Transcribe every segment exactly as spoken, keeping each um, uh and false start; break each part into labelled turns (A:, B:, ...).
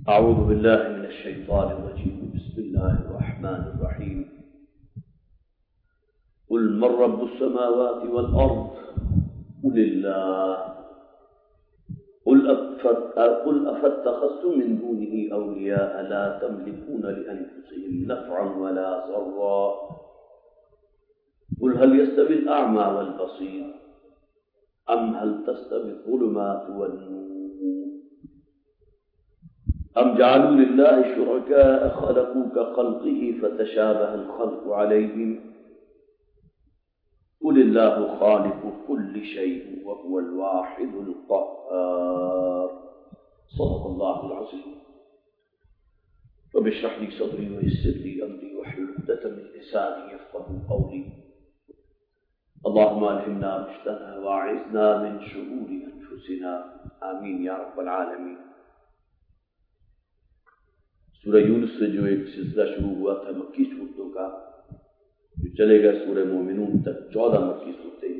A: اعوذ باللہ من الشیطان الرجیم بسم اللہ الرحمن الرحیم قل من رب السماوات والارض قل اللہ قل افاتخذتم من دونه اولیاء لا تملكون لانفسهم نفعا ولا ضرا قل هل يستوي الاعمى والبصير ام هل تستوي الظلمات والنور ام جعلوا لله شركاء خلقوا كخلقه فتشابه الخلق عليهم قل الله خالق كل شيء وهو الواحد القهار صدق الله العظيم رب اشرح لي صدري ويسر لي امري واحلل عقدة من لساني يفقهوا قولي اللهم الهمنا رشدنا واعذنا من شرور انفسنا آمين يا رب العالمين۔ سورہ یونس سے جو ایک سلسلہ شروع ہوا تھا مکی صورتوں کا، جو چلے گا سورہ مومنون تک، چودہ مکی صورتیں،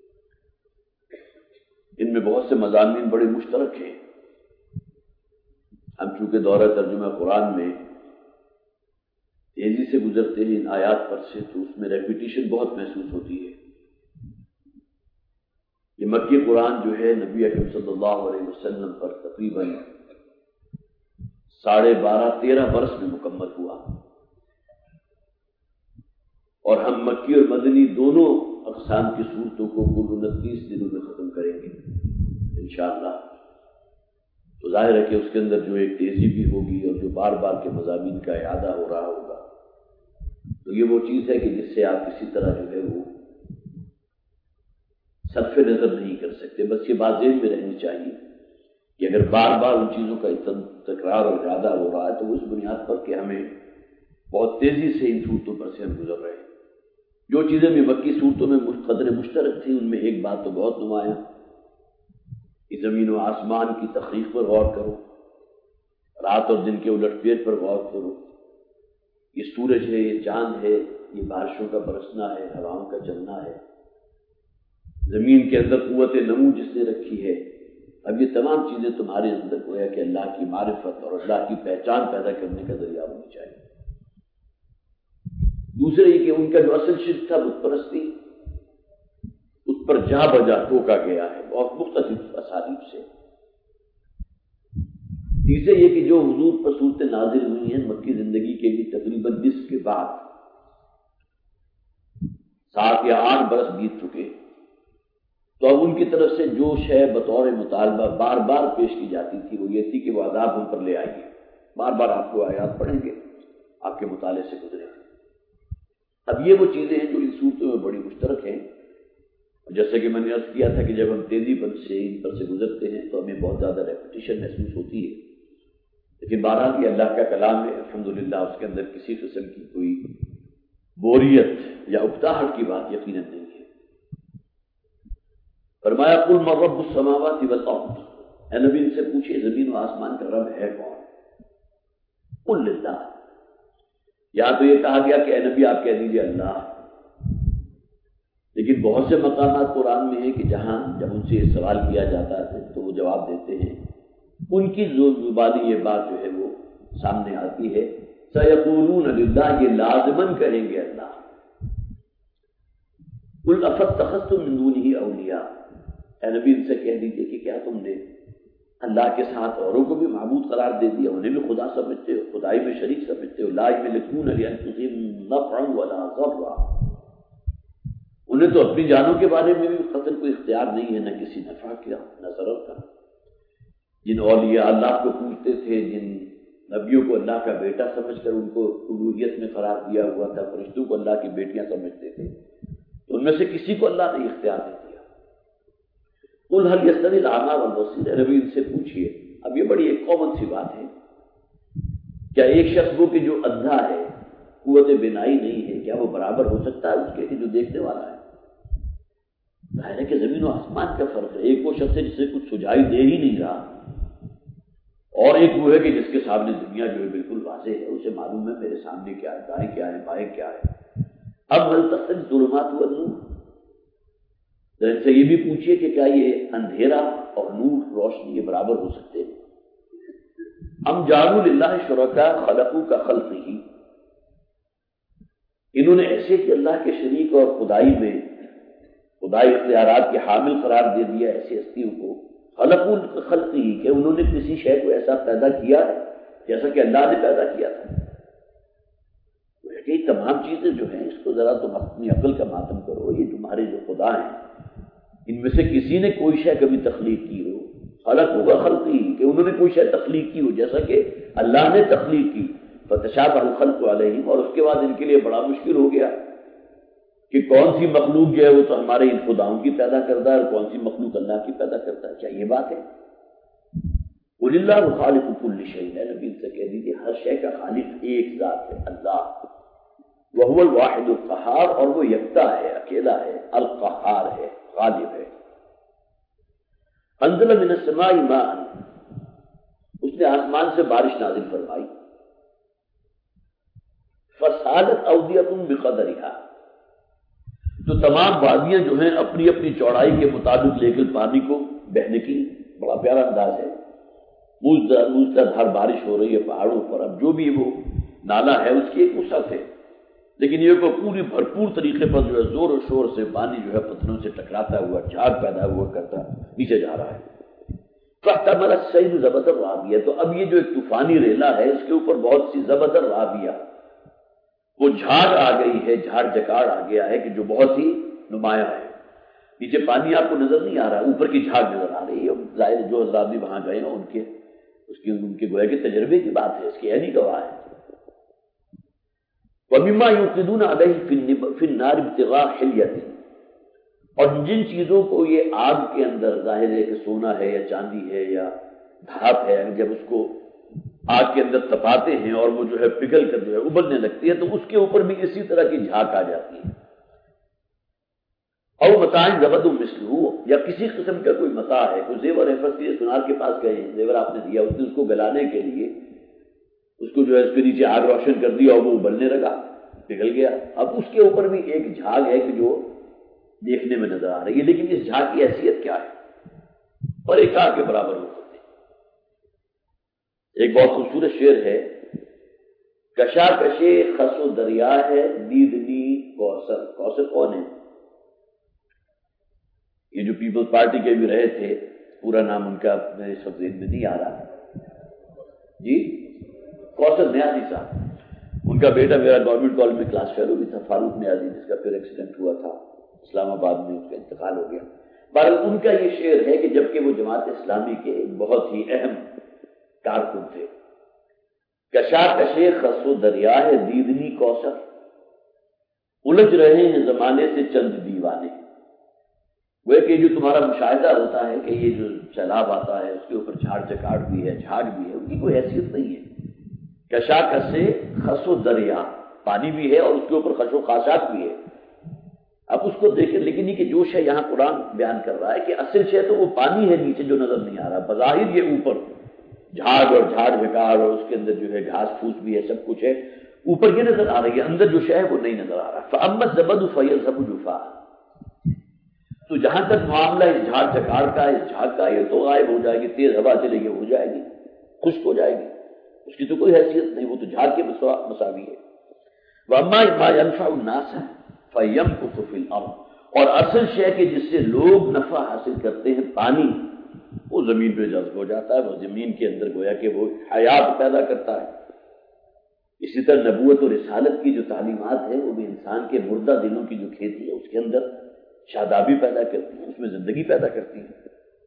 A: ان میں بہت سے مضامین بڑے مشترک ہیں۔ ہم چونکہ دورہ ترجمہ قرآن میں تیزی سے گزرتے ہیں ان آیات پر سے، تو اس میں ریپیٹیشن بہت محسوس ہوتی ہے۔ یہ مکی قرآن جو ہے نبی اکرم صلی اللہ علیہ وسلم پر تقریباً ساڑھے بارہ تیرہ برس میں مکمل ہوا، اور ہم مکی اور مدنی دونوں اقسام کی صورتوں کو کل انتیس دنوں میں ختم کریں گے انشاءاللہ۔ تو ظاہر ہے کہ اس کے اندر جو ایک تیزی بھی ہوگی اور جو بار بار کے مضامین کا اعادہ ہو رہا ہوگا، تو یہ وہ چیز ہے کہ جس سے آپ کسی طرح جو ہے وہ صرف نظر نہیں کر سکتے۔ بس یہ بات ذہن میں رہنی چاہیے کہ اگر بار بار ان چیزوں کا تکرار اور اعادہ ہو رہا ہے تو اس بنیاد پر کہ ہمیں بہت تیزی سے ان صورتوں پر سے ہم گزر رہے ہیں۔ جو چیزیں بھی مکی صورتوں میں قدر مشترک تھیں، ان میں ایک بات تو بہت نمایاں کہ زمین و آسمان کی تخلیق پر غور کرو، رات اور دن کے الٹ پھیر پر غور کرو، یہ سورج ہے، یہ چاند ہے، یہ بارشوں کا برسنا ہے، ہواؤں کا چلنا ہے، زمین کے اندر قوت نمو جس نے رکھی ہے۔ اب یہ تمام چیزیں تمہارے اندر گویا کہ اللہ کی معرفت اور اللہ کی پہچان پیدا کرنے کا ذریعہ ہونی چاہیے۔ دوسرے یہ کہ ان کا جو اصل شرک تھا بت پرستی، اس پر جا بجا ٹوکا گیا ہے بہت مختلف اسالیب سے۔ تیسرے یہ کہ جو حضور پر صورتیں نازل ہوئی ہیں مکی زندگی کے لیے تقریباً نصف کے بعد، سات یا آٹھ برس بیت چکے، تو اب ان کی طرف سے جو شے بطور مطالبہ بار بار پیش کی جاتی تھی وہ یہ تھی کہ وہ عذاب ہم پر لے آئیے۔ بار بار آپ کو آیات پڑھیں گے، آپ کے مطالعے سے گزریں گے۔ اب یہ وہ چیزیں ہیں جو ان صورتوں میں بڑی مشترک ہیں، جیسے کہ میں نے عرض کیا تھا کہ جب ہم تیزی پر سے ان پر سے گزرتے ہیں تو ہمیں بہت زیادہ ریپیٹیشن محسوس ہوتی ہے، لیکن بہرحال یہ اللہ کا کلام ہے، الحمدللہ اس کے اندر کسی قسم کی کوئی بوریت یا اکتاہٹ کی بات یقیناً نہیں ہے۔ فرمایا قل من رب السماوات والارض، اے نبی ان سے پوچھئے زمین و آسمان کا رب ہے کون؟ قل للہ، یہاں تو یہ کہا گیا کہ اے نبی آپ کہہ دیجئے اللہ، لیکن بہت سے مقامات قرآن میں ہیں کہ جہاں جب ان سے یہ سوال کیا جاتا ہے تو وہ جواب دیتے ہیں، ان کی زبانی یہ بات جو ہے وہ سامنے آتی ہے، سیقولون للہ، یہ لازماً کہیں گے اللہ۔ قل افاتخذتم من دونہ اولیاء، اے نبی ان سے کہہ دیجئے کہ کیا تم نے اللہ کے ساتھ اوروں کو بھی معبود قرار دے دیا، انہیں بھی خدا سمجھتے ہو، خدائی میں شریک سمجھتے ہو؟ لا یملکون لانفسہم نفعا ولا ضرا، انہیں تو اپنی جانوں کے بارے میں بھی قطعاً کوئی اختیار نہیں ہے، نہ کسی نفع کا نہ ضرر کا۔ جن اولیاء اللہ کو پوجتے تھے، جن نبیوں کو اللہ کا بیٹا سمجھ کر ان کو الوہیت میں قرار دیا ہوا تھا، فرشتوں کو اللہ کی بیٹیاں سمجھتے تھے، تو ان میں سے کسی کو اللہ نے اختیار نہیں دیا۔ قل هل يستوي الاعمى والبصير، نبی ان سے پوچھئے، اب یہ بڑی ایک کامن سی بات ہے، کیا ایک شخص وہ کہ جو اندھا ہے، قوت بینائی نہیں ہے، کیا وہ برابر ہو سکتا ہے اس کے کہ جو دیکھنے والا ہے؟ ظاہر ہے کہ زمین و آسمان کا فرق ہے، ایک وہ شخص ہے جسے کچھ سجائی دے ہی نہیں رہا، اور ایک وہ ہے کہ جس کے سامنے دنیا جو ہے بالکل واضح ہے، اسے معلوم ہے میرے سامنے کیا ہے، دائیں کیا ہے، بائیں کیا ہے۔ اب هل تستوي الظلمات والنور، تو ان سے یہ بھی پوچھئے کہ کیا یہ اندھیرا اور نور، روشنی، یہ برابر ہو سکتے ہیں؟ ام جعلوا للہ شرکاء خلقوا کخلقہ، انہوں نے ایسے کہ اللہ کے شریک اور خدائی میں خدائی اختیارات کے حامل قرار دے دیا ایسی ہستیوں کو، خلقوا کخلقہ کہ انہوں نے کسی شے کو ایسا پیدا کیا ہے جیسا کہ اللہ نے پیدا کیا تھا۔ یہ تمام چیزیں جو ہیں اس کو ذرا تم اپنی عقل کا ماتم کرو، یہ تمہارے جو خدا ہیں ان میں سے کسی نے کوئی شے کبھی تخلیق کی ہو، خلقوا کخلقہ کہ انہوں نے کوئی شے تخلیق کی ہو جیسا کہ اللہ نے تخلیق کی، فتشابہ الخلق علیہم، اور اس کے بعد ان کے لیے بڑا مشکل ہو گیا کہ کون سی مخلوق جو ہے وہ تو ہمارے ان خداؤں کی پیدا کرتا ہے اور کون سی مخلوق اللہ کی پیدا کرتا ہے۔ کیا یہ بات ہے؟ قل اللہ خالق کل شیء، نبی سے کہہ دیجیے ہر شے کا خالق ایک ذات ہے اللہ، وہو الواحد القہار، اور وہ یکتا ہے، اکیلا ہے، القہار ہے، غالب ہے۔ انزل من السماء ماء، اس نے آسمان سے بارش نازل فرمائی، فسالت اودیۃ بقدرها، تو تمام وادیاں جو ہیں اپنی اپنی چوڑائی کے مطابق لے کر پانی کو بہنے کی، بڑا پیارا انداز ہے، موسلادھار بارش ہو رہی ہے پہاڑوں پر، اب جو بھی وہ نالا ہے اس کی ایک وسعت ہے، لیکن یہ کو پوری بھرپور طریقے پر جو ہے زور و شور سے پانی جو ہے پتھروں سے ٹکراتا ہوا جھاگ پیدا ہوا کرتا نیچے جا رہا ہے۔ فاحتمل السیل زبد الرابیہ، تو اب یہ جو ایک طوفانی ریلا ہے اس کے اوپر بہت سی زبد الرابیہ، وہ جھاگ آ گئی ہے، جھاڑ جکاڑ آ گیا ہے کہ جو بہت ہی نمایاں ہے۔ نیچے پانی آپ کو نظر نہیں آ رہا، اوپر کی جھاگ نظر آ رہی ہے، ظاہر جو حضرات بھی وہاں گئے ہیں ان کے اس کی ان کے گویا کے تجربے کی بات ہے، اس کی عینی گواہ ہے۔ وَمِمَّا يُوقِدُونَ عَلَيْهِ فِي النَّارِ ابْتِغَاءَ حِلْيَةٍ، اور جن چیزوں کو یہ آگ کے اندر ظاہر ہے کہ سونا ہے یا چاندی ہے یا دھات ہے، جب اس کو آگ کے اندر تپاتے ہیں اور وہ جو ہے پگھل کر جو ہے ابلنے لگتی ہے تو اس کے اوپر بھی اسی طرح کی جھاگ آ جاتی ہے۔ اور متاع زبد مثلہ، یا کسی قسم کا کوئی متاع ہے، کوئی زیور ہے، فرض کیجیے سونار کے پاس گئے ہیں، زیور آپ نے دیا، اس نے اس کو گلانے کے لیے اس کو جو ہے اس کے نیچے آگ روشن کر دیا اور وہ ابلنے لگا، پگھل گیا، اب اس کے اوپر بھی ایک جھاگ ہے کہ جو دیکھنے میں نظر آ رہی ہے، لیکن اس جھاگ کی حیثیت کیا ہے؟ اور ایک آگ کے برابر ہو سکتے۔ ایک بہت خوبصورت شعر ہے، کشا کشے خس و دریا ہے دیدنی کوثر، کوثر کون ہے؟ یہ جو پیپلز پارٹی کے بھی رہے تھے، پورا نام ان کا میرے اس وقت ذہن میں نہیں آ رہا جی، کوثر نیازی صاحب، ان کا بیٹا میرا گورنمنٹ کالج میں کلاس فیلو بھی تھا، فاروق نیازی، جس کا پھر ایکسیڈنٹ ہوا تھا اسلام آباد میں، اس کا انتقال ہو گیا۔ بہرحال ان کا یہ شعر ہے کہ جبکہ وہ جماعت اسلامی کے بہت ہی اہم کارکن تھے، کشا کشے خس و دریا ہے دیدنی کوثر، الجھ رہے ہیں زمانے سے چند دیوانے، وہ کہ جو تمہارا مشاہدہ ہوتا ہے کہ یہ جو سیلاب آتا ہے اس کے اوپر جھاڑ جکاڑ بھی ہے، جھاگ بھی ہے، ان کی کوئی حیثیت نہیں ہے۔ کشا کشے خس و دریا، پانی بھی ہے اور اس کے اوپر خش و خاشاک بھی ہے، اب اس کو دیکھیں، لیکن یہ کہ جوش ہے یہاں قرآن بیان کر رہا ہے کہ اصل شے تو وہ پانی ہے نیچے جو نظر نہیں آ رہا، بظاہر یہ اوپر جھاگ اور جھاڑ جھکاڑ اور اس کے اندر جو ہے گھاس پھوس بھی ہے، سب کچھ ہے، اوپر یہ نظر آ رہی ہے، اندر جو شے ہے وہ نہیں نظر آ رہا۔ فَأَمَّا الزَّبَدُ فَيَذْهَبُ جُفَاءً، تو جہاں تک معاملہ اس جھاڑ جھکاڑ کا، اس جھاگ کا، یہ تو غائب ہو جائے گی، تیز ہوا چلے گی ہو جائے گی، خشک ہو جائے گی، اس کی تو کوئی حیثیت نہیں، وہ تو جھاڑ کے مساوی ہے۔ وَأَمَّا مَا يَنْفَعُ النَّاسَ فَيَمْكُثُ فِي الْأَرْضِ، اور اصل شے کہ جس سے لوگ نفع حاصل کرتے ہیں، پانی، وہ زمین پہ جذب ہو جاتا ہے، وہ زمین کے اندر گویا کہ وہ حیات پیدا کرتا ہے۔ اسی طرح نبوت اور رسالت کی جو تعلیمات ہیں وہ بھی انسان کے مردہ دلوں کی جو کھیتی ہے اس کے اندر شادابی پیدا کرتی ہیں، اس میں زندگی پیدا کرتی ہیں۔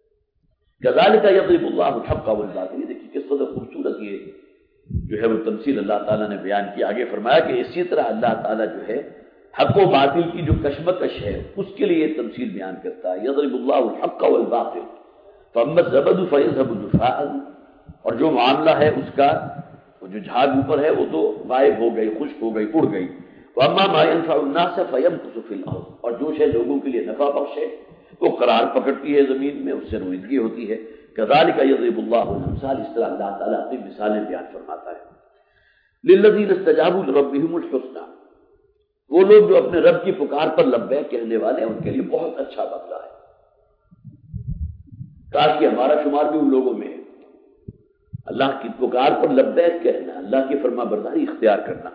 A: کذالک یضرب اللہ الحق والباطل، یہ دیکھیے کس قدر خوبصورت یہ جو ہے وہ تمثیل اللہ تعالیٰ نے بیان کی۔ آگے فرمایا کہ اسی طرح اللہ تعالیٰ جو ہے حق و باطل کی جو کشمکش ہے اس کے لیے یہ تمثیل بیان کرتا ہے۔ یضرب اللہ الحق والباطل فاما الزبد فیذهب جفاء، اور جو معاملہ ہے اس کا وہ جو جھاگ اوپر ہے وہ تو غائب ہو گئی، خشک ہو گئی، اڑ گئی۔ واما ما ينفع الناس فيمكث في الارض، اور جو شے لوگوں کے لیے نفع بخش ہے وہ قرار پکڑتی ہے زمین میں، اس سے رویدگی ہوتی ہے۔ كذلك يضرب الله الامثال، اس طرح اللہ تعالیٰ اپنی مثالیں بیان فرماتا ہے۔ للذین استجابوا لربهم الحسنى، وہ لوگ جو اپنے رب کی پکار پر لبیک کہنے والے ہیں ان کے لیے بہت اچھا بدلہ ہے۔ کاش کہ ہمارا شمار بھی ان لوگوں میں ہے اللہ کی پکار پر لبیک کہنا، اللہ کی فرما برداری اختیار کرنا۔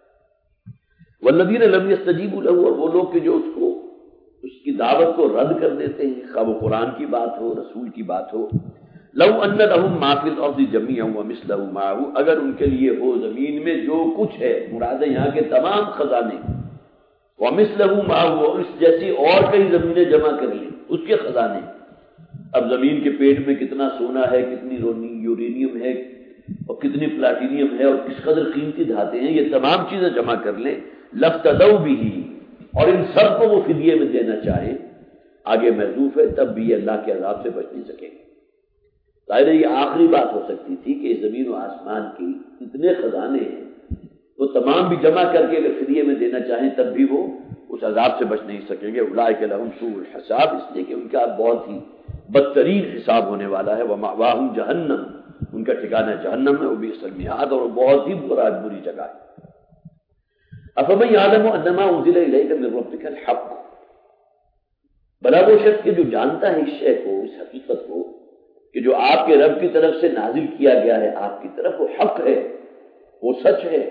A: والذین لم یستجیبوا له، اور وہ لوگ کہ جو اس کو اس کی دعوت کو رد کر دیتے ہیں، خواہ وہ قرآن کی بات ہو، رسول کی بات ہو۔ لو ان لهم ما فی الارض جميعا ومثله معه، اگر ان کے لیے ہو زمین میں جو کچھ ہے، مراد ہے یہاں کے تمام خزانے، ومثله معه، اور اس جیسی اور کئی زمینیں جمع کر لیں اس کے خزانے۔ اب زمین کے پیٹ میں کتنا سونا ہے، کتنی یورینیم ہے اور کتنی پلاٹینیم ہے اور کس قدر قیمتی دھاتیں ہیں، یہ تمام چیزیں جمع کر لیں، لفتدوا به، اور ان سب کو وہ فدیے میں دینا چاہیں، آگے محذوف ہے، تب بھی اللہ کے عذاب سے بچ نہیں سکیں گے۔ ظاہر ہے یہ آخری بات ہو سکتی تھی کہ زمین و آسمان کی اتنے خزانے ہیں، وہ تمام بھی جمع کر کے اگر فدیے میں دینا چاہیں تب بھی وہ اس عذاب سے بچ نہیں سکیں گے۔ اولئک لهم سوء الحساب، اس لیے کہ ان کا بہت ہی بدترین حساب ہونے والا ہے۔ ومأواہم جہنم، ان کا ٹھکانہ جہنم ہے، وبئس المہاد، اور بہت ہی برا بری جگہ ہے۔ افمن یعلم انما انزل الیک من ربک الحق، بلا وہ شخص کہ جو جانتا ہے اس شے کو، اس حقیقت کو کہ جو آپ کے رب کی طرف سے نازل کیا گیا ہے آپ کی طرف، وہ حق ہے، وہ سچ ہے۔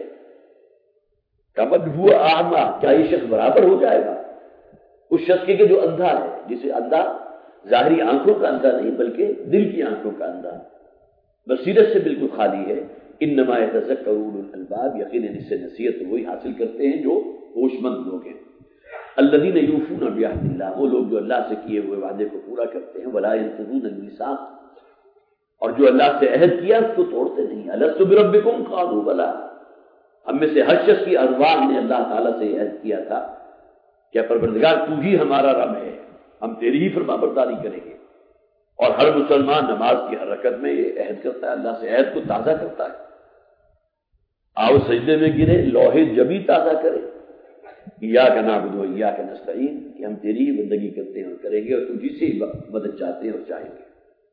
A: کمن ہوا اعمی، کیا یہ شخص برابر ہو جائے گا اس شخص کے کہ جو اندھا ہے، جسے اندھا ظاہری آنکھوں کا اندھا نہیں بلکہ دل کی آنکھوں کا اندھا، بصیرت سے بالکل خالی ہے۔ انما یتذکر اولو الالباب، یقیناً اس سے نصیحت وہی حاصل کرتے ہیں جو ہوش مند لوگ ہیں۔ الذین یوفون بعہد اللہ، وہ لوگ جو اللہ سے کیے ہوئے وعدے کو پورا کرتے ہیں۔ ولا ینقضون المیثاق، اور جو اللہ سے عہد کیا اس کو توڑتے نہیں۔ الست بربکم قالوا بلی، ہم میں سے ہر شخص کی ارواح نے اللہ تعالیٰ سے عہد کیا تھا کہ پروردگار تو ہی ہمارا رب ہے، ہم تیری ہی فرما برداری کریں گے۔ اور ہر مسلمان نماز کی حرکت میں یہ عہد کرتا ہے، اللہ سے عہد کو تازہ کرتا ہے۔ آؤ سجدے میں گرے، لوہے جبی تازہ کرے، ایاک نعبد و ایاک نستعین، کہ ہم تیری ہی بندگی کرتے ہیں اور کریں گے اور تجھی سے ہی مدد چاہتے ہیں اور چاہیں گے۔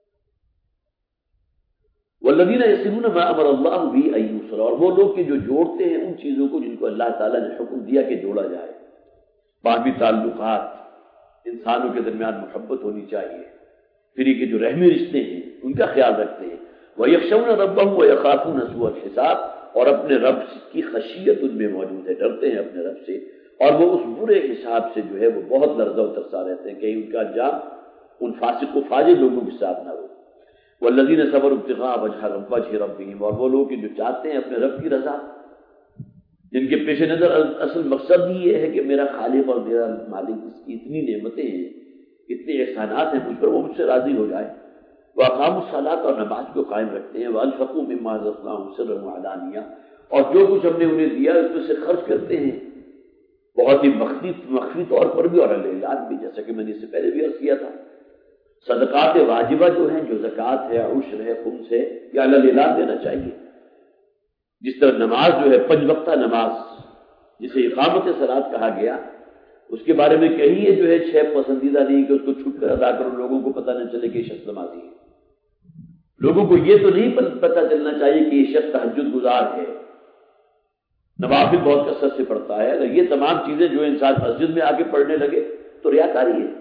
A: والذین یصلون ما امر اللہ به ان یوصل، اور وہ لوگ کہ جو جوڑتے ہیں ان چیزوں کو جن کو اللہ تعالیٰ نے حکم دیا کہ جوڑا جائے۔ باہمی تعلقات، انسانوں کے درمیان محبت ہونی چاہیے، پھر یہ کہ جو رحمی رشتے ہیں ان کا خیال رکھتے ہیں۔ وَيَخْشَوْنَ رَبَّهُمْ وَيَخَافُونَ سُوءَ الْحِسَابِ، اور اپنے رب کی خشیت ان میں موجود ہے، ڈرتے ہیں اپنے رب سے، اور وہ اس برے حساب سے جو ہے وہ بہت لرزہ و ترسا رہتے ہیں کہ ان کا انجام ان فاسق و فاجر لوگوں کے ساتھ نہ ہو۔ والذین صبروا ابتغاء وجہ ربہم، اور وہ لوگ جو چاہتے ہیں اپنے رب کی رضا، جن کے پیش نظر اصل مقصد ہی یہ ہے کہ میرا خالق اور میرا مالک، اس کی اتنی نعمتیں ہیں، اتنے احسانات ہیں مجھ پر، وہ مجھ سے راضی ہو جائے۔ وَأَقَامُوا الصَّلَاةَ، اور نماز کو قائم رکھتے ہیں۔ وَأَنفَقُوا مِمَّا رَزَقْنَاهُمْ سِرًّا وَعَلَانِيَةً، اور جو کچھ ہم نے انہیں دیا اس میں سے خرچ کرتے ہیں، بہت ہی مخفی مخفی طور پر بھی اور اعلان بھی، جیسا کہ میں نے اس سے پہلے بھی عرض کیا تھا۔ صدقات واجبہ جو ہیں، جو زکوٰۃ ہے، عشر ہے، خمس ہے، یہ اعلان دینا چاہیے۔ جس طرح نماز جو ہے پنج وقتہ نماز، جسے اقامت صلاۃ کہا گیا، اس کے بارے میں کہیے جو ہے چھ پسندیدہ نہیں کہ اس کو چھٹ کر ادا کرو، لوگوں کو پتہ نہ چلے کہ یہ شخص نمازی ہے۔ لوگوں کو یہ تو نہیں پتہ چلنا چاہیے کہ یہ شخص تہجد گزار ہے، نوافل بہت کثرت سے پڑھتا ہے۔ اگر یہ تمام چیزیں جو انسان مسجد میں آ کے پڑھنے لگے تو ریاکاری ہے۔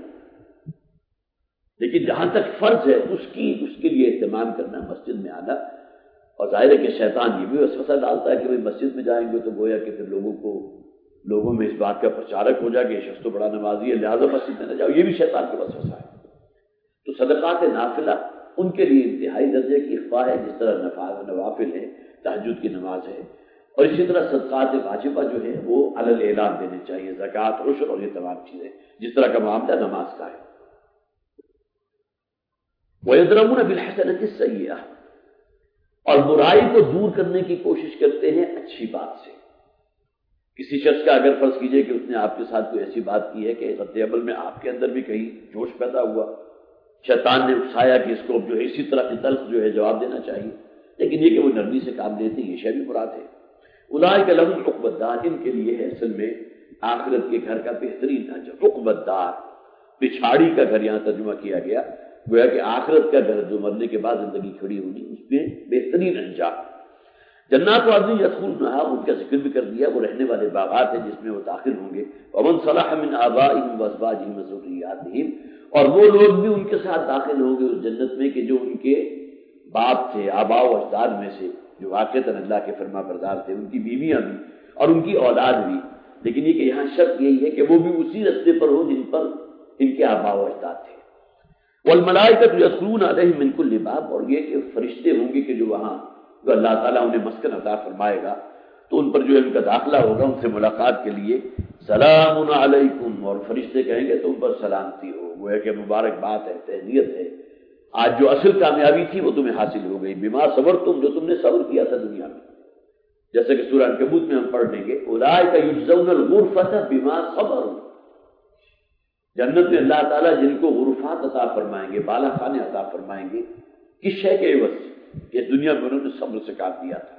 A: لیکن جہاں تک فرض ہے اس کی اس کے لیے اہتمام کرنا، مسجد میں آنا، اور ظاہر ہے کہ شیطان یہ بھی وسوسہ ڈالتا ہے کہ بھئی مسجد میں جائیں گے تو گویا کہ پھر لوگوں کو لوگوں میں اس بات کا پرچارک ہو جائے کہ یہ شخص تو بڑا نمازی ہے، لہٰذا مسجد میں نہ جاؤ، یہ بھی شیطان کا وسوسہ ہے۔ تو صدقات نافلہ ان کے لیے انتہائی درجے کی اخفاء ہے، جس طرح نوافل ہے، تہجد کی نماز ہے، اور اسی طرح صدقات واجبہ جو ہے وہ علی الاعلان دینے چاہیے، زکوٰۃ، عشر اور یہ تمام چیزیں، جس طرح کا معاملہ نماز کا ہے۔ وَيَدْرَؤُونَ بِالْحَسَنَةِ السَّيِّئَةِ، اور برائی کو دور کرنے کی کوشش کرتے ہیں اچھی بات سے۔ کسی شخص کا اگر فرض کیجئے کہ اس نے آپ کے ساتھ کوئی ایسی بات کی ہے کہ رد عمل میں آپ کے اندر بھی کہیں جوش پیدا ہوا، شیطان نے اکسایا کہ اس کو جو ہے اسی طرح کی تلخ جو ہے جواب دینا چاہیے، لیکن یہ کہ وہ نرمی سے کام لیتے ہیں، یہ شے بھی مراد ہے۔ اولئک لهم عقبی الدار، ان کے لیے ہے اصل میں آخرت کے گھر کا بہترین انجام۔ عقبی الدار، پچھاڑی کا گھر یہاں ترجمہ کیا گیا، گویا کہ آخرت کا گھر جو مرنے کے بعد زندگی کھڑی ہونی، اس میں بہترین انجام۔ جنات عدن یدخلونہا، ان کا ذکر بھی کر دیا، وہ رہنے والے باغات ہیں جس میں وہ داخل ہوں گے۔ ومن صلح من آبائہم وازواجہم وذریاتہم، اور وہ لوگ بھی ان کے ساتھ داخل ہوں گے اس جنت میں کہ جو ان کے باپ تھے، آباء و اجداد میں سے جو واقعتاً اللہ کے فرما بردار تھے، ان کی بیویاں بھی اور ان کی اولاد بھی، لیکن یہ کہ یہاں شرط یہی ہے کہ وہ بھی اسی رستے پر ہو جن پر ان کے آباء و اجداد تھے۔ والملائکۃ یدخلون علیہم من کل باب، اور یہ کہ فرشتے ہوں گے کہ جو وہاں جو اللہ تعالیٰ انہیں مسکن عطا فرمائے گا تو ان پر جو ہے ان کا داخلہ ہوگا، ان سے ملاقات کے لیے سلام علیکم، اور فرشتے کہیں گے تو ان پر سلامتی ہو، وہ ہے کہ مبارکباد ہے، تہنیت ہے، آج جو اصل کامیابی تھی وہ تمہیں حاصل ہو گئی، بما صبرتم، جو تم نے صبر کیا تھا دنیا میں، جیسے کہ سورہ عنکبوت میں ہم پڑھ لیں گے اولئک یجزون الغرفۃ بما صبروا، جنت میں اللہ تعالیٰ جن کو غرفات عطا فرمائیں گے، بالا خانے عطا فرمائیں گے، کس شے کے عوض کہ دنیا میں انہوں نے صبر سے کام کیا تھا۔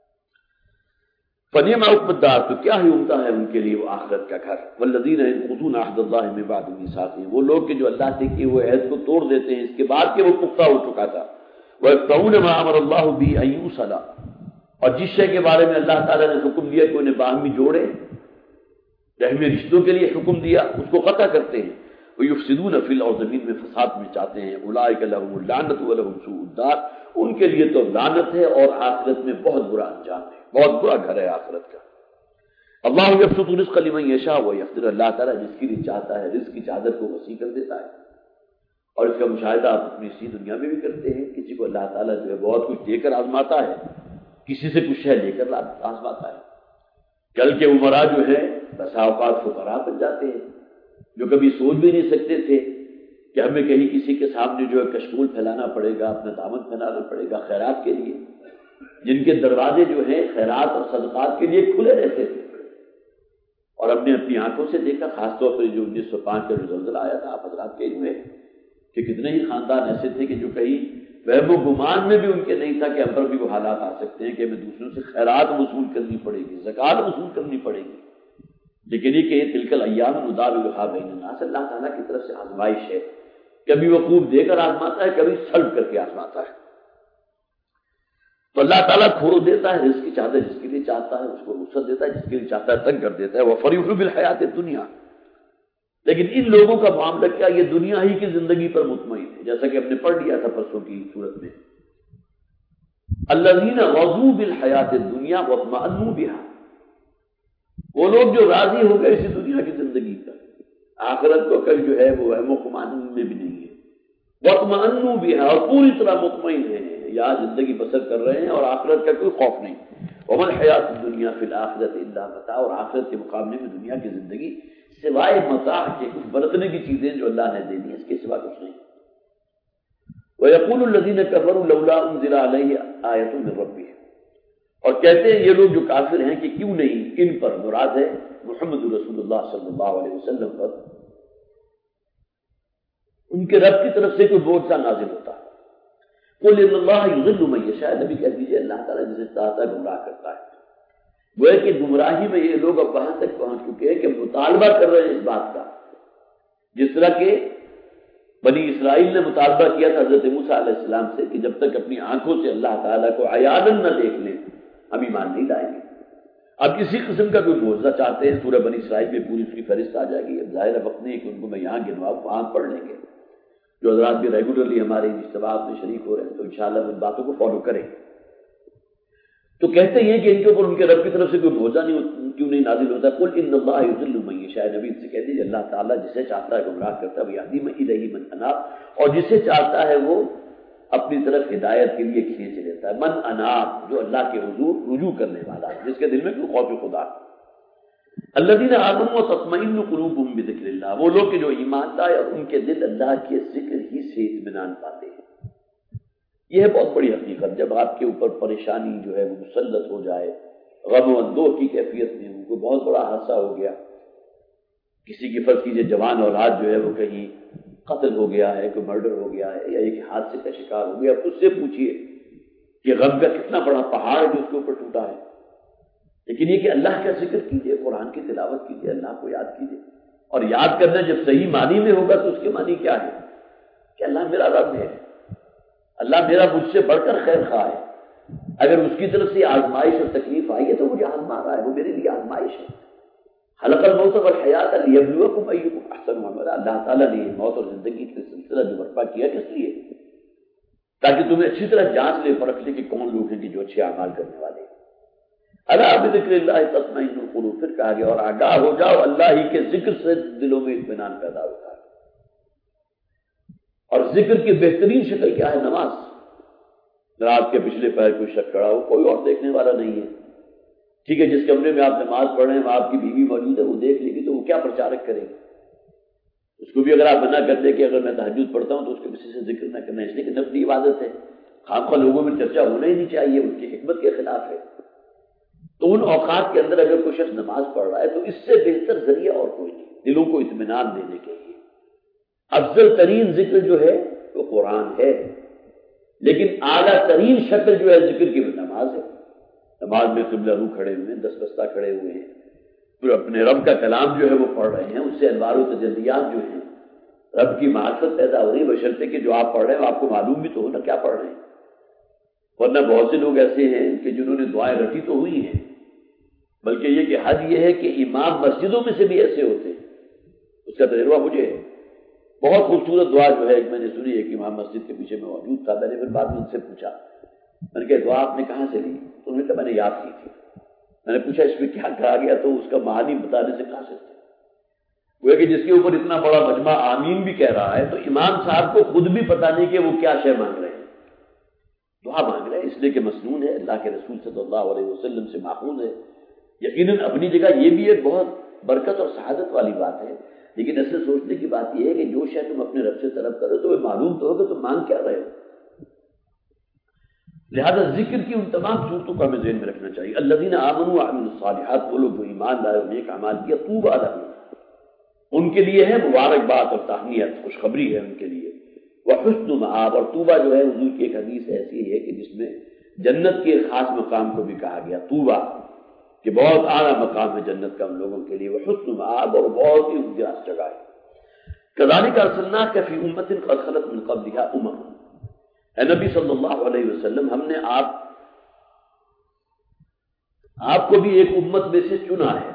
A: فنعم عقبی الدار، تو کیا ہی عمدہ ہے ان کے لیے وہ آخرت کا گھر۔ والذین ينقضون عہد اللہ من بعد میثاقہ، وہ لوگ کہ جو اللہ سے کیے ہوئے عہد کو توڑ دیتے ہیں اس کے بعد کہ وہ پختہ ہو چکا تھا۔ وَيَقْطَعُونَ مَا أَمَرَ اللَّهُ بِهِ أَن يُوصَلَ، اور جس شے کے بارے میں اللہ تعالیٰ نے حکم دیا کہ انہیں باہمی جوڑے، رحمی رشتوں کے لیے حکم دیا، اس کو قطع کرتے ہیں۔ وَيُفْسِدُونَ فِي الْأَرْضِ، زمین میں فساد مچاتے ہیں۔ أُولَٰئِكَ لَهُمُ اللَّعْنَةُ وَلَهُمْ سُوءُ الدَّارِ، ان کے لیے تو لعنت ہے اور آخرت میں بہت برا انجام ہے، بہت برا گھر ہے آخرت کا۔ اللہ یبسط الرزق لمن یشاء ویقدر، اللہ تعالیٰ جس کے لیے چاہتا ہے رزق کی چادر کو وسیع کر دیتا ہے، اور اس کا مشاہدہ آپ اپنی اسی دنیا میں بھی کرتے ہیں، کسی کو اللہ تعالیٰ جو ہے بہت کچھ دے کر آزماتا ہے، کسی سے کچھ شے لے کر آزماتا ہے۔ کل کے عمراء جو ہے بسا اوقات فقراء بن جاتے ہیں، جو کبھی سوچ بھی نہیں سکتے تھے کہ ہمیں کہیں کسی کے سامنے جو ہے کشکول پھیلانا پڑے گا، اپنا دامن پھیلانا پڑے گا خیرات کے لیے، جن کے دروازے جو ہیں خیرات اور صدقات کے لیے کھلے رہتے تھے، اور ہم نے اپنی آنکھوں سے دیکھا، خاص طور پر جو انیس سو پانچ کا جو زلزلہ آیا تھا، آپ حضرات کے علم ہے کہ کتنے ہی خاندان ایسے تھے کہ جو کہیں وہم و گمان میں بھی ان کے نہیں تھا کہ ہم پر بھی وہ حالات آ سکتے ہیں کہ ہمیں دوسروں سے خیرات وصول کرنی پڑے گی، زکوٰۃ وصول کرنی پڑے گی، لیکن یہ کہ یہ تلک الایام نداولها بین الناس، اللہ تعالیٰ کی طرف سے آزمائش ہے، کبھی وہ خوب دے کر آزماتا ہے، کبھی سلب کر کے آزماتا ہے۔ تو اللہ تعالیٰ کھول دیتا ہے رزق کی چادر، جس کے لیے چاہتا ہے اس کو وسعت دیتا ہے، جس کے لیے چاہتا ہے تنگ کر دیتا ہے۔ وَفَرِحُوا بِالْحَیَاةِ الدُّنْیَا، لیکن ان لوگوں کا معاملہ کیا، یہ دنیا ہی کی زندگی پر مطمئن ہے، جیسا کہ ہم نے پڑھ لیا تھا پرسوں کی صورت میں، الَّذِينَ رَضُوا بِالْحَیَاةِ الدُّنْیَا وَاطْمَأَنُّوا بِهَا، وہ لوگ جو راضی ہو گئے اسی دنیا کی زندگی پر، آخرت کو کل جو ہے وہ وہم و گمان میں بھی نہیں ہے، وَاطْمَأَنُّوا بِهَا، اور پوری طرح مطمئن ہیں، یہاں زندگی بسر کر رہے ہیں اور آخرت کا کوئی خوف نہیں۔ وَمَا الْحَیَاةُ الدُّنْیَا فِی الْآخِرَةِ إِلَّا مَتَاعٌ، اور آخرت کے مقابلے میں دنیا کی زندگی سوائے متاع کے، کچھ برتنے کی چیزیں جو اللہ نے دے دی، اس کے سوا کچھ نہیں۔ وَيَقُولُ الَّذِينَ كَفَرُوا لَوْلَا أُنزِلَ عَلَيْهِ آیَةٌ مِّن رَّبِّهِ، اور کہتے ہیں یہ لوگ جو کافر ہیں کہ کیوں نہیں ان پر، مراد ہے محمد رسول اللہ صلی اللہ علیہ وسلم پر، ان کے رب کی طرف سے کوئی بوجھ نازل ہوتا ہے۔ قُلْ إِنَّ اللَّهَ يُضِلُّ مَن يَشَاءُ، نبی کہہ دیجیے اللہ تعالیٰ جسے چاہتا ہے گمراہ کرتا ہے۔ وہ ہے کہ گمراہی میں یہ لوگ اب وہاں تک پہنچ چکے ہیں کہ مطالبہ کر رہے ہیں اس بات کا، جس طرح کہ بنی اسرائیل نے مطالبہ کیا تھا حضرت موسیٰ علیہ السلام سے کہ جب تک اپنی آنکھوں سے اللہ تعالیٰ کو عیاناً نہ دیکھ لیں ہم ایمان نہیں لائیں گے۔ اب اسی قسم کا کوئی موجزہ چاہتے ہیں، سورہ بنی اسرائیل میں پوری اس کی فہرست آ جائے گی، اب ظاہر ہے وقت نہیں کہ ان کو میں یہاں گنواؤں، وہاں پڑھ لیں گے، جو حضرات بھی ریگولرلی ہمارے اجتماعات میں شریک ہو رہے ہیں تو انشاءاللہ ان باتوں کو فالو کریں۔ تو کہتے ہیں کہ ان کے اوپر ان کے رب کی طرف سے کوئی بوجھا نہیں کیوں نہیں نازل ہوتا۔ قل ان اللہ یضل من یشاء، نبی سے کہہ دیجیے اللہ تعالیٰ جسے چاہتا ہے گمراہ کرتا ہے، ویہدی من الیہ من اناب، اور جسے چاہتا ہے وہ اپنی طرف ہدایت کے لیے کھینچ لیتا ہے۔ من اناب، جو اللہ کے حضور رجوع کرنے والا ہے، جس کے دل میں کوئی خوف خدا۔ الذین آمنوا وتطمئن قلوبهم بذکر اللہ، وہ لوگ کہ جو ایمان لائے اور ان کے دل اللہ کے ذکر ہی سے اطمینان پاتے ہیں۔ یہ ہے بہت بڑی حقیقت، جب آپ کے اوپر پریشانی جو ہے وہ مسلط ہو جائے، غم و اندوہ کی کیفیت میں ہو، کوئی بہت بڑا حادثہ ہو گیا، کسی کی فرض کیجیے جوان اولاد جو ہے وہ کہیں قتل ہو گیا ہے، کوئی مرڈر ہو گیا ہے، یا ایک حادثے کا شکار ہو گیا، اس سے پوچھیے کہ غم کا کتنا بڑا پہاڑ جو اس کے اوپر ٹوٹا ہے، لیکن یہ کہ اللہ کا ذکر کیجیے، قرآن کی تلاوت کیجیے، اللہ کو یاد کیجیے، اور یاد کرنا جب صحیح معنی میں ہوگا تو اس کے معنی کیا ہے کہ اللہ میرا رب ہے، اللہ میرا مجھ سے بڑھ کر خیر خواہ ہے، اگر اس کی طرف سے آزمائش اور تکلیف آئی ہے تو مجھے آزما رہا ہے، وہ میرے لیے آزمائش ہے۔ خلق الموت والحیات لیبلوکم ایکم احسن عملا، اللہ تعالیٰ نے موت اور زندگی کا سلسلہ جو برپا کیا کس لیے تاکہ تمہیں اچھی طرح جانچ لے پرکھ لے کہ کون لوگ ہیں کہ جو اچھے اعمال کرنے والے ہیں۔ الا بذکر اللہ تطمئن القلوب، پھر کہا گیا اور آگاہ ہو جاؤ اللہ ہی کے ذکر سے دلوں میں اطمینان پیدا ہوتا ہے۔ اور ذکر کی بہترین شکل کیا ہے؟ نماز۔ رات کے پچھلے پہر کوئی شخص کھڑا ہو، کوئی اور دیکھنے والا نہیں ہے، ٹھیک ہے، جس کمرے میں آپ نماز پڑھ رہے ہیں وہاں آپ کی بیوی موجود ہے، وہ دیکھ لے گی تو وہ کیا پرچارک کرے گی؟ اس کو بھی اگر آپ منع کر دیں کہ اگر میں تہجد پڑھتا ہوں تو اس کے کسی سے ذکر نہ کرنا، اس لیے کہ نفلی عبادت ہے، خامخواہ لوگوں میں چرچا ہونا ہی نہیں چاہیے، ان کی حکمت کے خلاف ہے۔ تو ان اوقات کے اندر اگر کوئی شخص نماز پڑھ رہا ہے تو اس سے بہتر ذریعہ اور کوئی نہیں دلوں کو اطمینان دینے کے لیے۔ افضل ترین ذکر جو ہے وہ قرآن ہے، لیکن اعلیٰ ترین شکل جو ہے ذکر کی وہ نماز ہے۔ نماز میں قبلہ رو کھڑے ہوئے ہیں، دس بستہ کھڑے ہوئے ہیں، پھر اپنے رب کا کلام جو ہے وہ پڑھ رہے ہیں، اس سے انوار و تجلیات جو ہیں رب کی معرفت پیدا ہو رہی ہے، بشرطے کہ جو آپ پڑھ رہے ہیں آپ کو معلوم بھی تو ہو نا کیا پڑھ رہے ہیں، ورنہ بہت سے لوگ ایسے ہیں کہ جنہوں نے دعائیں رٹی تو ہوئی ہیں، بلکہ یہ کہ حد یہ ہے کہ امام مسجدوں میں سے بھی ایسے ہوتے ہیں۔ اس کا تجربہ مجھے بہت خوبصورت دعا جو ہے ایک میں نے سنی، ایک امام مسجد کے پیچھے میں موجود تھا، میں نے پھر بعد میں ان سے پوچھا، میں نے کہا دعا آپ نے کہاں سے لی؟ تو انہوں نے کہا میں نے یاد کی تھی۔ میں نے پوچھا اس میں کیا کہا گیا؟ تو اس کا معنی بتانے سے کہاں سے تھے؟ وہ کہ جس کے اوپر اتنا بڑا مجمع آمین بھی کہہ رہا ہے تو امام صاحب کو خود بھی پتہ نہیں کہ وہ کیا شے مانگ رہے ہیں، دعا مانگ رہے ہیں، اس لیے کہ مسنون ہے، اللہ کے رسول صلی اللہ علیہ وسلم سے ماخوذ ہے۔ یقیناً اپنی جگہ یہ بھی ایک بہت برکت اور سعادت والی بات ہے، لیکن ایسے سوچنے کی بات یہ ہے کہ جو شے تم اپنے رب سے طلب کرو تو وہ معلوم تو ہو کہ تم مانگ کیا رہے ہو۔ لہذا ذکر کی ان تمام صورتوں کو ہمیں ذہن میں رکھنا چاہیے۔ الذین آمنوا وعملوا الصالحات، وہ لوگ جو ایمان لائے اور نیک اعمال کیا، طوبی لہم، ان کے لیے ہے مبارکباد اور تہنیت، خوشخبری ہے ان کے لیے، وحسن مآب، اور طوبی جو ہے حضور کی ایک حدیث ایسی ہے کہ جس میں جنت کے خاص مقام کو بھی کہا گیا طوبی، کہ بہت اعلیٰ مقام ہے جنت کا ان لوگوں کے لیے، وحسن مآب، اور بہت ہی امتیاز جگہ ہے۔ کذالک ارسلناک فی امۃ قد خلت من قبلھا امم، اے نبی صلی اللہ علیہ وسلم ہم نے آپ آپ کو بھی ایک امت میں سے چنا ہے،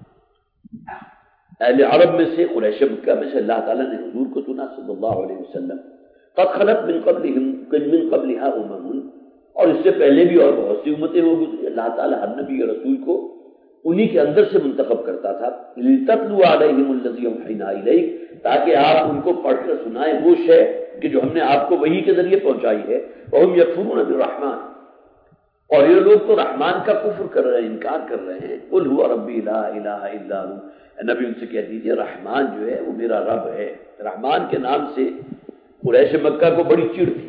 A: اہل عرب میں سے، قریش مکہ میں سے اللہ تعالیٰ نے حضور کو چنا صلی اللہ علیہ وسلم۔ قد خلت من قبلہم من قبلھا امم، اور اس سے پہلے بھی اور بہت سی امتیں ہو گزری، اللہ تعالیٰ ہر نبی اور رسول کو انہی کے اندر سے منتخب کرتا تھا، لِتَتْلُوَ عَلَيْهِمُ الَّذِي أَوْحَيْنَا إِلَيْكَ، تاکہ آپ ان کو پڑھ کر سنائیں وہ شے کہ جو ہم نے آپ کو وحی کے ذریعے پہنچائی ہے۔ وَهُمْ يَكْفُرُونَ بِالرَّحْمَٰنِ، اور یہ لوگ تو رحمان کا کفر کر رہے ہیں، انکار کر رہے ہیں۔ قُلْ هُوَ رَبِّي لَا إِلَٰهَ إِلَّا هُوَ، اے نبی ان سے کہہ دیجیے رحمان جو ہے وہ میرا رب ہے۔ رحمان کے نام سے قریش مکہ کو بڑی چڑ تھی۔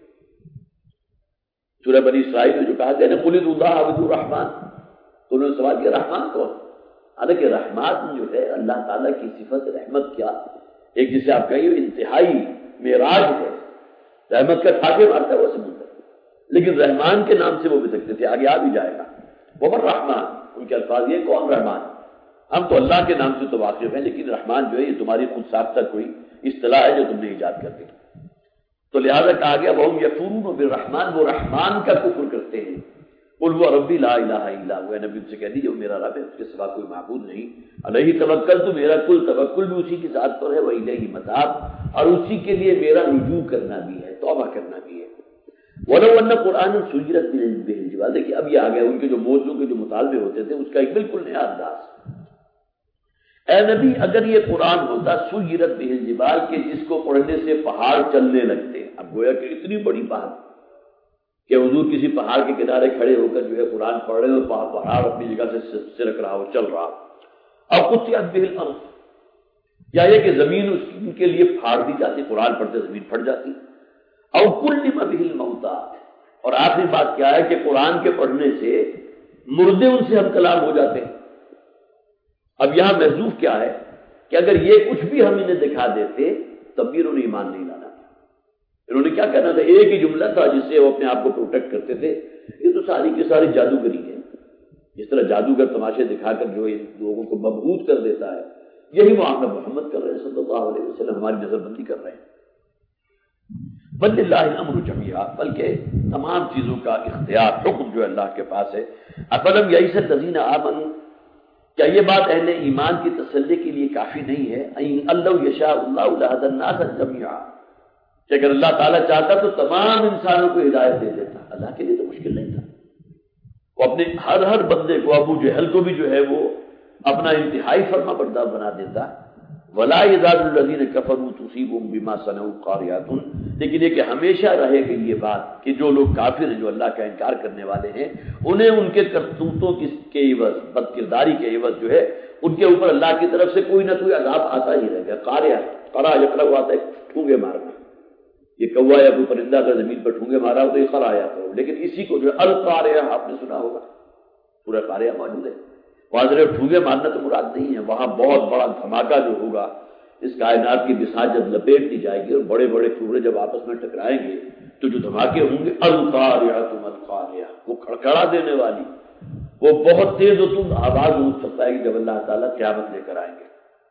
A: سورہ بنی اسرائیل میں جو کہا گیا نا قُلِ ادعوا اللَّهَ وَادْعُوا الرَّحْمَٰنَ، تو انہوں نے سوال کیا رحمان کون؟ حالانکہ رحمان جو ہے اللہ تعالیٰ کی صفت رحمت کیا ایک جسے آپ کہیے انتہائی معراج ہے، رحمت کا ٹھاکے مارتا ہے وہ سمندر، لیکن رحمان کے نام سے وہ بھٹکتے تھے، آگے آ بھی جائے گا۔ وہ رحمان، ان کے الفاظ یہ کون رحمان؟ ہم تو اللہ کے نام سے تو واقف ہیں، لیکن رحمان جو ہے یہ تمہاری خود ساختہ کوئی اصطلاح ہے جو تم نے ایجاد کر دی۔ تو لہذا کہا گیا وَهُمْ يَكْفُرُونَ بِالرَّحْمَٰنِ، وہ رحمان کا کفر کرتے ہیں۔ قُلْ هُوَ رَبِّي لَا إِلَٰهَ إِلَّا هُوَ، نبی سے کہہ دیجیے وہ میرا رب ہے، اس کے سوا کوئی معبود نہیں۔ علیہ توکلت، میرا کل توکل بھی اسی کی ذات پر ہے، وإلیہ متاب، اور اسی کے لیے میرا رجوع کرنا بھی ہے، توبہ کرنا بھی ہے۔ وَلَوْ أَنَّ قُرْآنًا سُيِّرَتْ بِهِ الْجِبَالُ، دیکھیے اب یہ آ گئے ان کے جو موضوع کے جو مطالبے ہوتے تھے اس کا ایک بالکل نیا انداز۔ اے نبی اگر یہ قرآن ہوتا سُيِّرَتْ بِهِ الْجِبَالُ، کہ جس کو پڑھنے سے پہاڑ چلنے لگتے، اب گویا کہ اتنی بڑی بات کہ حضور کسی پہاڑ کے کنارے کھڑے ہو کر جو ہے قرآن پڑھ رہے ہیں اور پہاڑ اپنی جگہ سے سرک رہا ہو، چل رہا۔ اب قطعت بہ الارض، یا یہ کہ زمین اس کے لیے پھاڑ دی جاتی، قرآن پڑھتے زمین پھٹ جاتی۔ او کلم بہ الموتیٰ، اور آخری بات کیا ہے کہ قرآن کے پڑھنے سے مردے ان سے ہم کلام ہو جاتے ہیں۔ اب یہاں محذوف کیا ہے کہ اگر یہ کچھ بھی ہم انہیں دکھا دیتے تب بھی انہوں نے ایمان نہیں لانا تھا۔ انہوں نے کیا کہنا تھا؟ ایک ہی جملہ تھا جس سے وہ اپنے آپ کو پروٹیکٹ کرتے تھے، یہ تو ساری کی ساری جادوگری ہے۔ جس طرح جادوگر تماشے دکھا کر جو ان لوگوں کو مبہوت کر دیتا ہے، یہی معاملہ محمد کر رہے ہیں صلی اللہ علیہ وسلم، ہماری نظر بندی کر رہے ہیں۔ وَلِلَّهِ الْأَمْرُ جَمِيعًا، بلکہ تمام چیزوں کا اختیار حکم جو اللہ کے پاس ہے۔ أَفَلَمْ يَئِسَ الَّذِينَ آمَنُوا، کیا یہ بات اہل ایمان کی تسلی کے لیے کافی نہیں ہے؟ أَن لَّوْ يَشَاءُ اللَّهُ لَهَدَى النَّاسَ جَمِيعًا، کہ اگر اللہ تعالیٰ چاہتا تو تمام انسانوں کو ہدایت دے دیتا، اللہ کے لیے تو مشکل نہیں تھا۔ وہ اپنے ہر ہر بندے کو، ابو جہل کو بھی جو ہے وہ اپنا انتہائی فرما بردار بنا دیتا۔ وَلَا يَزَالُ الَّذِينَ كَفَرُوا تُصِيبُهُم بِمَا صَنَعُوا قَارِعَةٌ، لیکن یہ کہ ہمیشہ رہے گی یہ بات کہ جو لوگ کافر ہیں، جو اللہ کا انکار کرنے والے ہیں، انہیں ان کے کرتوتوں کے عوض، بد کرداری کے عوض جو ہے ان کے اوپر اللہ کی طرف سے کوئی نہ کوئی عذاب آتا ہی رہے گا۔ قاریہ، قرا یقرا آتا ہے ٹھونگے مارنا، یہ کوا یا کوئی پرندہ اگر زمین پر ٹھونگے مارا ہو تو یہ قرا آیا کرو، لیکن اسی کو جو القاریہ آپ نے سنا ہوگا، پورا قاریہ موجود ہے۔ وہاں صرف ٹھونگے مارنا تو مراد نہیں ہے، وہاں بہت بڑا دھماکہ جو ہوگا، اس کائنات کی بساط جب لپیٹ دی جائے گی اور بڑے بڑے ٹکڑے جب آپس میں ٹکرائیں گے تو جو دھماکے ہوں گے القاریہ تم القاریہ، وہ کھڑکھڑا دینے والی، وہ بہت تیز و تند آواز اٹھ سکتا ہے کہ جب اللہ تعالیٰ قیامت لے کر آئیں گے۔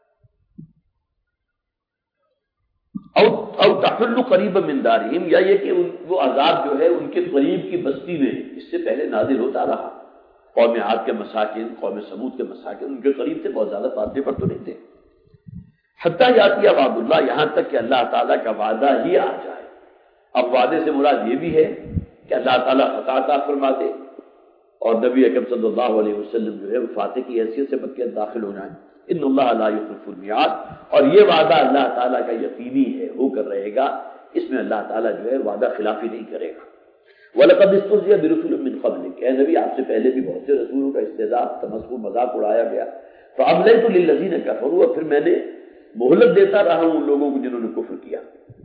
A: او او تحل قریب من دارہم، یا یہ کہ وہ عذاب جو ہے ان کے قریب کی بستی میں اس سے پہلے نازل ہوتا رہا۔ قوم عاد کے مساکن، قوم سمود کے مساکن ان کے قریب سے بہت زیادہ فاصلے پر تو نہیں تھے۔ حتیٰ یاتی وعد اللہ، یہاں تک کہ اللہ تعالیٰ کا وعدہ ہی آ جائے۔ اب وعدے سے مراد یہ بھی ہے کہ اللہ تعالیٰ خطا عطا فرما دے اور نبی اکرم صلی اللہ علیہ وسلم جو ہے وہ فاتح کی حیثیت سے مکہ داخل ہو جائیں۔ ان اللہ لا یخلف المیعاد، اور یہ وعدہ اللہ تعالیٰ کا یقینی ہے، ہو کر رہے گا، اس میں اللہ تعالیٰ جو ہے وعدہ خلافی نہیں کرے گا۔ وَلَقَدْ اسْتُهْزِئَ بِرُسُلٍ مِّن قَبْلِكَ، اے نبی آپ سے پہلے بھی بہت سے رسولوں کا استہزاء، تمسخر، مذاق اڑایا گیا۔ فَأَمْلَيْتُ لِلَّذِينَ كَفَرُوا، اور پھر میں نے مہلت دیتا رہا ہوں ان لوگوں کو جنہوں نے کفر کیا۔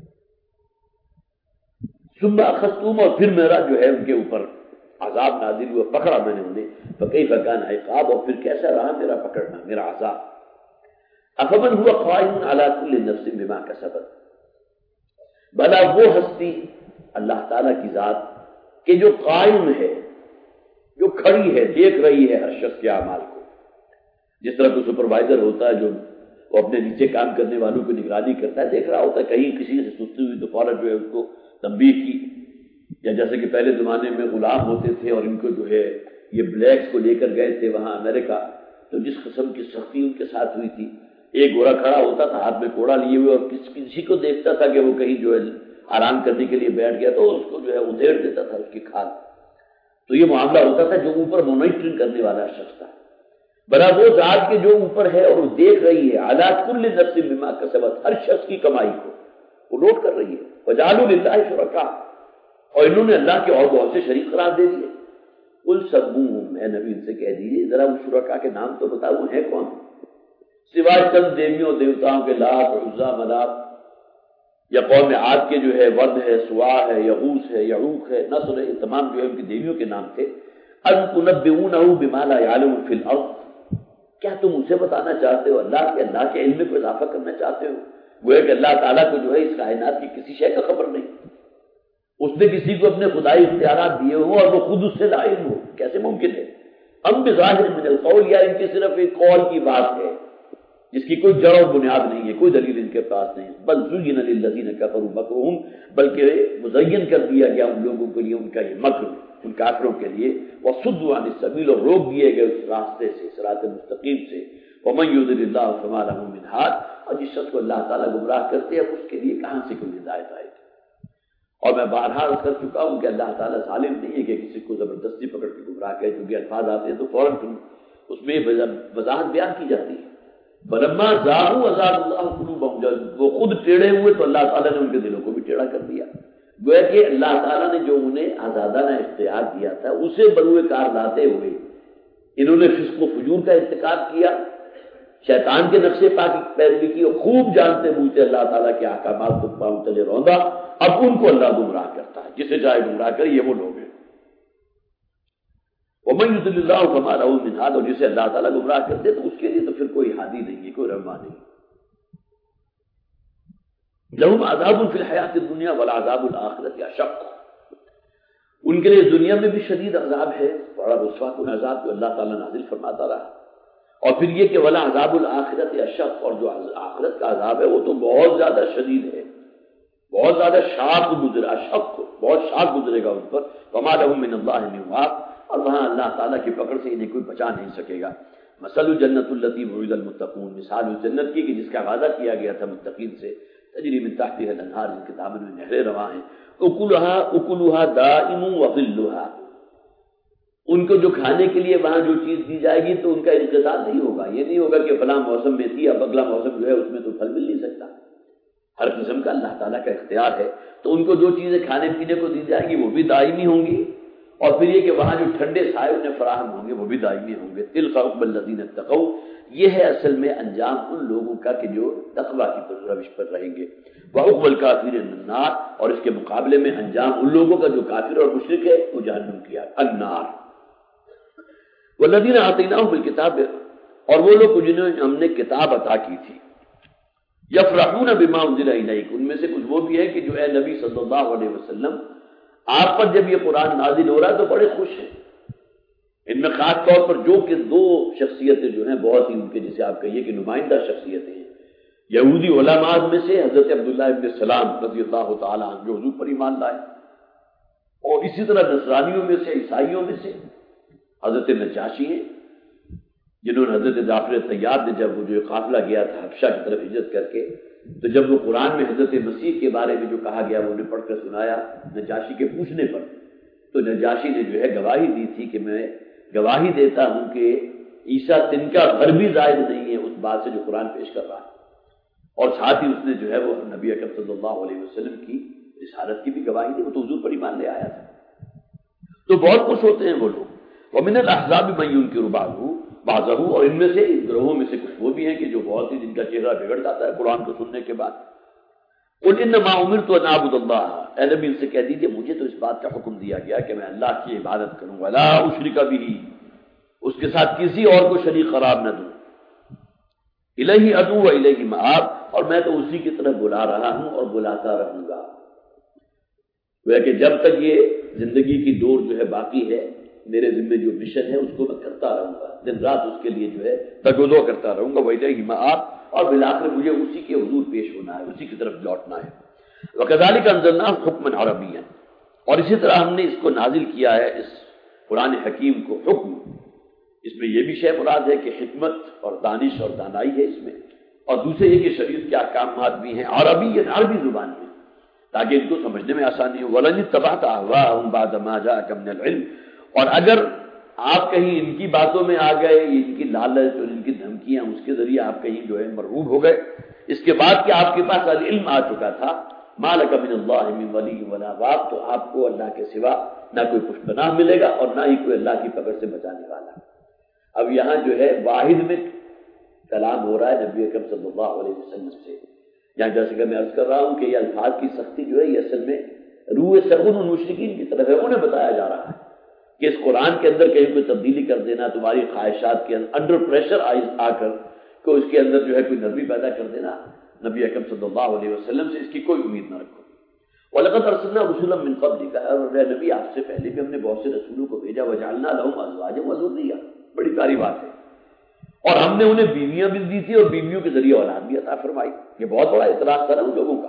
A: ثُمَّ أَخَذْتُهُمْ، اور پھر میرا جو ہے ان کے اوپر عذاب نازل ہوا، پکڑا میں نے انہیں۔ فَكَيْفَ كَانَ عِقَابِ، اور پھر کیسا رہا میرا پکڑنا، میرا عذاب۔ أَفَمَنْ هُوَ قَائِمٌ عَلَى كُلِّ نَفْسٍ بِمَا كَسَبَتْ، بھلا وہ ہستی اللہ تعالیٰ کی ذات کہ جو قائم ہے، جو کھڑی ہے، دیکھ رہی ہے ہر شخص کے اعمال کو۔ جس طرح کوئی سپروائزر ہوتا ہے جو وہ اپنے نیچے کام کرنے والوں کو نگرانی کرتا ہے، دیکھ رہا ہوتا ہے کہیں کسی سے سستی ہوئی تو فوراً جو ہے اس کو تنبیہ کی، یا جیسے کہ پہلے زمانے میں غلام ہوتے تھے اور ان کو جو ہے یہ بلیکس کو لے کر گئے تھے وہاں امریکہ، تو جس قسم کی سختی ان کے ساتھ ہوئی تھی، ایک گورا کھڑا ہوتا تھا ہاتھ میں کوڑا لیے ہوئے اور کس کسی کو دیکھتا تھا کہ وہ کہیں جو ہے آرام کرنے کے لیے بیٹھ گیا تو اس کو جو ہے ادھیڑ دیتا تھا اس کی کھال۔ تو یہ معاملہ ہوتا تھا جو اوپر مانیٹرنگ کرنے والا شخص تھا، بنا وہ ذات کے جو اوپر ہے اور وہ دیکھ رہی ہے علی کل نفس بما کسبت، ہر شخص کی کمائی کو وہ نوٹ کر رہی ہے۔ وجعلوا للہ شرکاء، اور انہوں نے اللہ کے اور بہت سے شریک قرار دے دیے۔ قل سموہم، اے نبی ان سے کہہ دیجیے ذرا وہ شرکاء کے نام تو بتاؤ، وہ ہیں کون؟ سوائے چند دیویوں دیوتاؤں کے، لات، عزا، منات، یا قوم عاد کے جو ہے ود ہے، سوا ہے، یغوث ہے، یعوق ہے، نصر ہے، تمام جو ہے ان کی دیویوں کے نام تھے۔ ان تنبئونہ بما لا یعلم فی الارض، کیا تم اسے بتانا چاہتے ہو اللہ کے اللہ کے علم میں کو اضافہ کرنا چاہتے ہو؟ وہ ہے کہ اللہ تعالیٰ کو جو ہے اس کائنات کی کسی شے کا خبر نہیں، اس نے کسی کو اپنے خدائی اختیارات دیے ہوں اور وہ خود اس سے لا علم ہو، کیسے ممکن ہے؟ ہم بظاہر من القول، یا ان کی صرف ایک قول کی بات ہے جس کی کوئی جڑ اور بنیاد نہیں ہے، کوئی دلیل ان کے پاس نہیں۔ بل زین للذین کفروا مکرہم، بلکہ مزین کر دیا گیا ان لوگوں کے لیے ان کا یہ مکر، ان کافروں کے لیے، وصدوا عن السبیل، اور روک دیے گئے اس راستے سے، صراط مستقیم سے۔ ومن یضلل اللہ فما لہ من ہاد، اور جس شخص کو اللہ تعالیٰ گمراہ کرتے ہیں اس کے لیے کہاں سے کوئی ہدایت آئے گی۔ اور میں بارہا عرض کر چکا ہوں کہ اللہ تعالیٰ ظالم نہیں ہے کہ کسی کو زبردستی پکڑ کے گمراہ کرے، چونکہ الفاظ آتے ہیں تو فوراً اس میں وضاحت بیان کی جاتی ہے۔ فلما زاغوا ازاغ اللہ قلوبہم، جب وہ خود ٹیڑھے ہوئے تو اللہ تعالیٰ نے ان کے دلوں کو بھی ٹیڑھا کر دیا۔ گویا کہ اللہ تعالیٰ نے جو انہیں آزادانہ اختیار دیا تھا اسے بروئے کار لاتے ہوئے انہوں نے فسق و فجور کا ارتکاب کیا، شیطان کے نقشے پا کی پیروی کی، اور خوب جانتے بوجھتے اللہ تعالیٰ کے احکامات کو پاؤں تلے روندا۔ اب ان کو اللہ گمراہ کرتا ہے، جسے چاہے گمراہ کرے، یہ وہ لوگ ہیں۔ ومن یضلل اللہ فما لہ من ہاد، اور جسے اللہ تعالیٰ گمراہ کرتے تو اس کے لیے تو پھر کوئی ہادی نہیں ہے، کوئی رہنما نہیں۔ لہم عذاب فی الحیات الدنیا ولعذاب الآخرۃ اشق، ان کے لیے دنیا میں بھی شدید عذاب ہے، بڑا رسوا کن عذاب جو اللہ تعالیٰ نازل فرماتا رہا، اور پھر یہ کہ ولعذاب الآخرۃ اشق، اور جو آخرت کا عذاب ہے وہ تو بہت زیادہ شدید ہے، بہت زیادہ شاق گزرے، اشق بہت شاق گزرے گا ان پر۔ وما لہم من اللہ من واق، اور وہاں اللہ تعالیٰ کی پکڑ سے انہیں کوئی بچا نہیں سکے گا۔ مثل الجنت التی وعد المتقون، مثال اس جنت کی کہ جس کا وعدہ کیا گیا تھا متقین سے، تجری من تحتها الانہار، جن کے دامن میں نہریں رواں ہیں، اکلھا اکلھا دائم وظلھا، ان کو جو کھانے کے لیے وہاں جو چیز دی جائے گی تو ان کا انقطاع نہیں ہوگا، یہ نہیں ہوگا کہ فلاں موسم میں تھی اب اگلا موسم جو ہے اس میں تو پھل مل نہیں سکتا، ہر قسم کا اللہ تعالیٰ کا اختیار ہے، تو ان کو جو چیزیں کھانے پینے کو دی جائیں گی وہ بھی دائمی ہوں گی، اور پھر یہ کہ وہاں جو ٹھنڈے سائے انہیں فراہم ہوں گے وہ بھی دائمی ہوں گے۔ تلک عقبی الذین اتقوا، یہ ہے اصل میں انجام ان لوگوں کا کہ جو تقویٰ کی روش پر رہیں گے، وعقبی الکافرین النار، اور اس کے مقابلے میں انجام ان لوگوں کا جو کافر اور مشرک ہے وہ جہنم کی آگ، النار۔ والذین آتیناہم الکتاب، اور وہ لوگ جنہیں ہم نے کتاب عطا کی تھی، یفرحون بما انزل الیک، ان میں سے کچھ وہ بھی ہے کہ جو اے نبی صلی اللہ علیہ وسلم آپ پر جب یہ قرآن نازل ہو رہا ہے تو بڑے خوش ہیں۔ ان میں خاص طور پر جو کہ دو شخصیتیں جو ہیں بہت ہی ان کے جسے آپ کہیے کہ نمائندہ شخصیتیں ہیں، یہودی علماء میں سے حضرت عبداللہ ابن سلام رضی اللہ تعالیٰ عنہ جو حضور پر ایمان لائے، اور اسی طرح نصرانیوں میں سے عیسائیوں میں سے حضرت نجاشی ہیں، جنہوں نے حضرت جعفر طیار نے جب وہ جو قافلہ گیا تھا حبشہ کی طرف ہجرت کر کے، تو جب وہ قرآن میں حضرت مسیح کے بارے میں جو کہا گیا وہ انہیں پڑھ کر سنایا نجاشی کے پوچھنے پر، تو نجاشی نے جو ہے گواہی دی تھی کہ میں گواہی دیتا ہوں کہ عیسیٰ تنکا بھر بھی زائد نہیں ہے اس بات سے جو قرآن پیش کر رہا ہے، اور ساتھ ہی اس نے جو ہے وہ نبی اکرم صلی اللہ علیہ وسلم کی رسالت کی بھی گواہی دی، وہ تو حضور پر ایمان لے آیا تھا، تو بہت خوش ہوتے ہیں وہ لوگ۔ ومن الاحزاب من ينكر بعضه بعضه، اور ان میں سے اس گروہوں میں سے کچھ وہ بھی ہیں کہ جو بہت ہی جن کا چہرہ بگڑ جاتا ہے قرآن کو سننے کے بعد۔ قل انما امرت ان اعبد اللہ، اے نبی ان سے کہہ دیجیے مجھے تو اس بات کا حکم دیا گیا کہ میں اللہ کی عبادت کروں، ولا اشرک به، اس کے ساتھ کسی اور کو شریک قرار نہ دوں، الیہ ادعو و الیہ مآب، اور میں تو اسی کی طرف بلا رہا ہوں اور بلاتا رہوں گا۔ وہ کہ جب تک یہ زندگی کی ڈور جو ہے باقی ہے، میرے ذمہ جو مشن ہے اس کو میں کرتا رہوں گا، دن رات اس کے لیے جو ہے تگودو کرتا رہوں گا، وَإِلَيْهِ مَآبِ، اور بالآخر مجھے اسی کے حضور پیش ہونا ہے، اسی کی طرف لوٹنا ہے۔ وَكَذَلِكَ أَنزَلْنَاهُ حُكْمًا عَرَبِيًّا، اور اسی طرح ہم نے اس کو نازل کیا ہے اس قرآن حکیم کو حکم، اس میں یہ بھی شے مراد ہے کہ حکمت اور دانش اور دانائی ہے اس میں، اور دوسرے یہ کہ شریعت کے احکامات بھی ہیں عربی، عربی زبان میں، تاکہ ان کو سمجھنے میں آسانی ہو۔ وَلَنِ اتَّبَعْتَ أَهْوَاءَهُمْ بَعْدَ مَا جَاءَكَ مِنَ الْعِلْمِ، اور اگر آپ کہیں ان کی باتوں میں آ گئے، ان کی لالچ اور ان کی دھمکیاں اس کے ذریعے آپ کہیں جو ہے مرغوب ہو گئے، اس کے بعد کہ آپ کے پاس علم آ چکا تھا، مَا لَكَ مِنَ اللَّهِ مِن وَلِيٍّ وَلَا وَاقٍ، تو آپ کو اللہ کے سوا نہ کوئی پشت پناہ ملے گا اور نہ ہی کوئی اللہ کی پکڑ سے بچانے والا۔ اب یہاں جو ہے واحد میں کلام ہو رہا ہے نبی اکرم صلی اللہ علیہ وسلم سے، یہاں جیسے کہ میں عرض کر رہا ہوں کہ یہ الفاظ کی سختی جو ہے یہ اصل میں روح سرغن و مشرکین کی طرف ہے، انہیں بتایا جا رہا ہے کہ اس قرآن کے اندر کہیں کوئی تبدیلی کر دینا، تمہاری خواہشات کے انڈر پریشر آ کر کہ اس کے اندر جو ہے کوئی نرمی پیدا کر دینا، نبی اکرم صلی اللہ علیہ وسلم سے اس کی کوئی امید نہ رکھو۔ وَلَقَدْ أَرْسَلْنَا رُسُلًا مِّن قَبْلِكَ، اور نبی آپ سے پہلے بھی ہم نے بہت سے رسولوں کو بھیجا، وَجَعَلْنَا لَهُمْ أَزْوَاجًا وَذُرِّيَّةً، بڑی پیاری بات ہے، اور ہم نے انہیں بیویاں بھی دی تھی اور بیویوں کے ذریعے اولاد بھی عطا فرمائی۔ یہ بہت بڑا اعتراض تھا ان لوگوں کا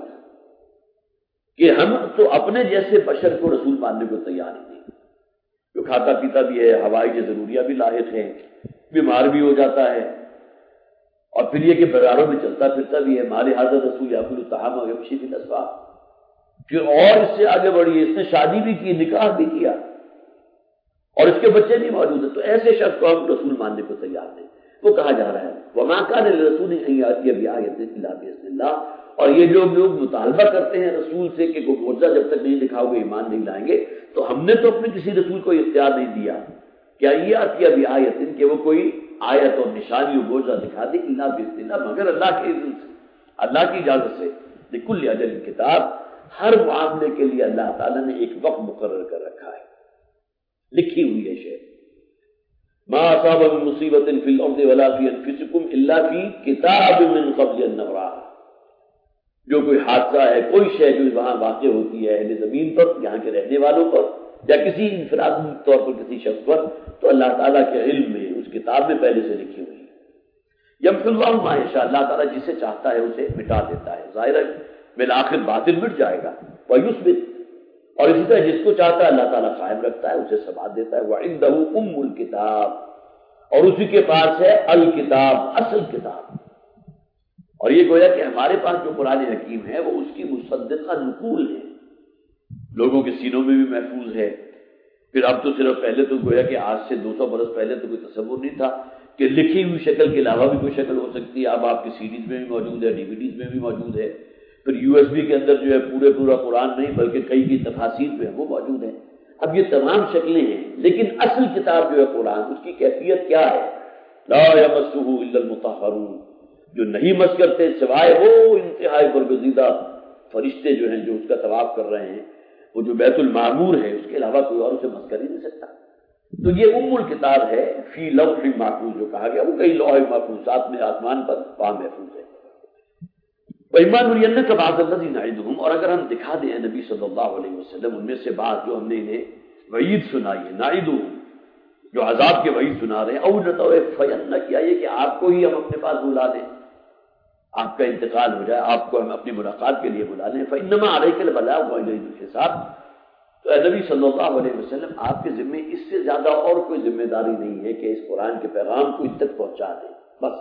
A: کہ ہم تو اپنے جیسے بشر کو رسول ماننے کو تیار ہی نہیں، جو کھاتا پیتا بھی ہے، ہوائی کے ضروریات بھی لاحق ہیں، بیمار بھی ہو جاتا ہے، اور پھر یہ کہ بازاروں میں چلتا پھرتا بھی ہے، مال حاضر رسول یاکل الطعام ویمشی فی الاسواق، پھر اور اس سے آگے بڑھی، اس نے شادی بھی کی، نکاح بھی کیا، اور اس کے بچے بھی موجود ہیں، تو ایسے شخص کو ہم رسول ماننے کو تیار نہیں۔ وہ کہا جا رہا ہے وَمَا كَانَ لِرَسُولٍ أَن يَأْتِيَ بِآيَةٍ إِلَّا بِإِذْنِ اللَّهِ، اور یہ جو لوگ مطالبہ کرتے ہیں رسول سے کہ کوئی معجزہ جب تک نہیں دکھاؤ گے ایمان نہیں لائیں گے، تو ہم نے تو اپنے کسی رسول کو اختیار نہیں دیا کیا یہ آتیہ بِآیَةٍ کہ وہ کوئی آیت اور نشانی و معجزہ دکھا دے، إِلَّا بِإِذْنِ اللَّهِ، مگر اللہ کے اذن سے، اللہ کی اجازت سے۔ لِكُلِّ أَجَلٍ كِتَابٌ، ہر معاملے کے لیے اللہ تعالیٰ نے ایک وقت مقرر کر رکھا ہے، لکھی ہوئی ہے شے۔ ما اصاب من مصیبت فی الارض ولا فی انفسکم الا فی کتاب من قبل ان نبرأها، جو کوئی حادثہ ہے، کوئی شے جو وہاں واقع ہوتی ہے اہل زمین پر، یہاں کے رہنے والوں پر، یا کسی انفرادی طور پر کسی شخص پر، تو اللہ تعالیٰ کے علم میں اس کتاب میں پہلے سے لکھی ہوئی ہے۔ یمحو اللہ ما یشاء، اللہ تعالیٰ جسے چاہتا ہے اسے مٹا دیتا ہے، ظاہر ہے بالآخر باطل مٹ جائے گا، ویثبت، اور اسی طرح جس کو چاہتا ہے اللہ تعالیٰ قائم رکھتا ہے، اسے ثبات دیتا ہے۔ وَعِندَهُ أُمُّ الْكِتَابِ، اور اسی کے پاس ہے الکتاب، اصل کتاب، اور یہ گویا کہ ہمارے پاس جو قرآن حکیم ہے وہ اس کی مصدقہ نقول ہے، لوگوں کے سینوں میں بھی محفوظ ہے۔ پھر اب تو صرف پہلے تو گویا کہ آج سے دو سو برس پہلے تو کوئی تصور نہیں تھا کہ لکھی ہوئی شکل کے علاوہ بھی کوئی شکل ہو سکتی ہے۔ اب آپ کی سی ڈیز میں بھی موجود ہے، ڈی وی ڈیز میں بھی موجود ہے، پھر یو ایس بی کے اندر جو ہے پورے پورا قرآن نہیں بلکہ کئی کی تفاسیر میں وہ موجود ہے۔ اب یہ تمام شکلیں ہیں، لیکن اصل کتاب جو ہے قرآن، اس کی کیفیت کیا ہے؟ لا یمسہ الا المطہرون، جو نہیں مس کرتے سوائے وہ انتہائی برگزیدہ فرشتے جو ہیں جو اس کا طواف کر رہے ہیں، وہ جو بیت المعمور ہے، اس کے علاوہ کوئی اور اسے مس کر ہی نہیں سکتا۔ تو یہ ام الکتاب ہے، فی لوح محفوظ جو کہا گیا، وہ کئی لوح محفوظ ساتھ میں آسمان پر پا محفوظ ہے۔ وَإِمَّا نُرِيَنَّكَ بَعْضَ الَّذِي نَعِدُهُمْ، اور اگر ہم دکھا دیں نبی صلی اللہ علیہ وسلم ان میں سے بات جو ہم نے انہیں وعید سنائی ہے، نَعِدُهُمْ جو عذاب کے وعید سنا رہے ہیں، او نَتَوَفَّيَنَّ کیا یہ کہ آپ کو ہی ہم اپنے پاس بلا لیں، آپ کا انتقال ہو جائے، آپ کو ہم اپنی ملاقات کے لیے بلا لیں، فَإِنَّمَا عَلَيْكَ الْبَلَاغُ وَإِلَيْنَا الْحِسَابُ، تو اے نبی صلی اللہ علیہ وسلم آپ کے ذمے اس سے زیادہ اور کوئی ذمہ داری نہیں ہے کہ اس قرآن کے پیغام کو ان تک پہنچا دیں، بس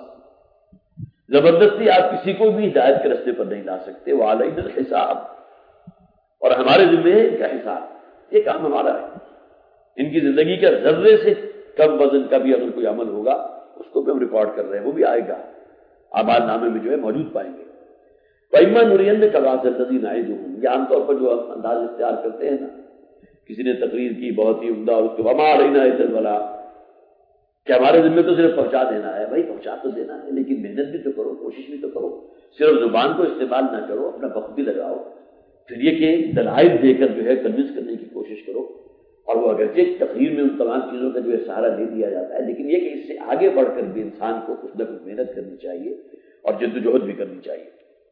A: زبردستی آپ کسی کو بھی ہدایت کے راستے پر نہیں لا سکتے۔ وَعَلَيْنَا الْحِسَابُ، اور ہمارے ذمے ہے ان کا حساب، یہ کام ہمارا ہے۔ ان کی زندگی کا ذرے سے کم وزن کا بھی اگر کوئی عمل ہوگا اس کو بھی ہم ریکارڈ کر رہے ہیں، وہ بھی آئے گا، اعمال نامے میں جو ہے موجود پائیں گے۔ وَإِمَّا نُرِيَنَّكَ بَعْضَ الَّذِي نَعِدُهُمْ، یہ عام طور پر جو انداز اختیار کرتے ہیں نا، کسی نے تقریر کی بہت ہی عمدہ، اور اس کے وَمَا عَلَيْنَا إِلَّا الْبَلَاغُ، کہ ہمارے ذمہ تو صرف پہنچا دینا ہے۔ بھائی پہنچا تو دینا ہے، لیکن محنت بھی تو کرو، کوشش بھی تو کرو، صرف زبان کو استعمال نہ کرو، اپنا وقت بھی لگاؤ، پھر یہ کہ دلائل دے کر جو ہے کنوینس کرنے کی کوشش کرو۔ اور وہ اگرچہ تقریر میں ان تمام چیزوں کا جو ہے سہارا دے دیا جاتا ہے، لیکن یہ کہ اس سے آگے بڑھ کر بھی انسان کو کچھ نہ کچھ محنت کرنی چاہیے اور جد و جہد بھی کرنی چاہیے۔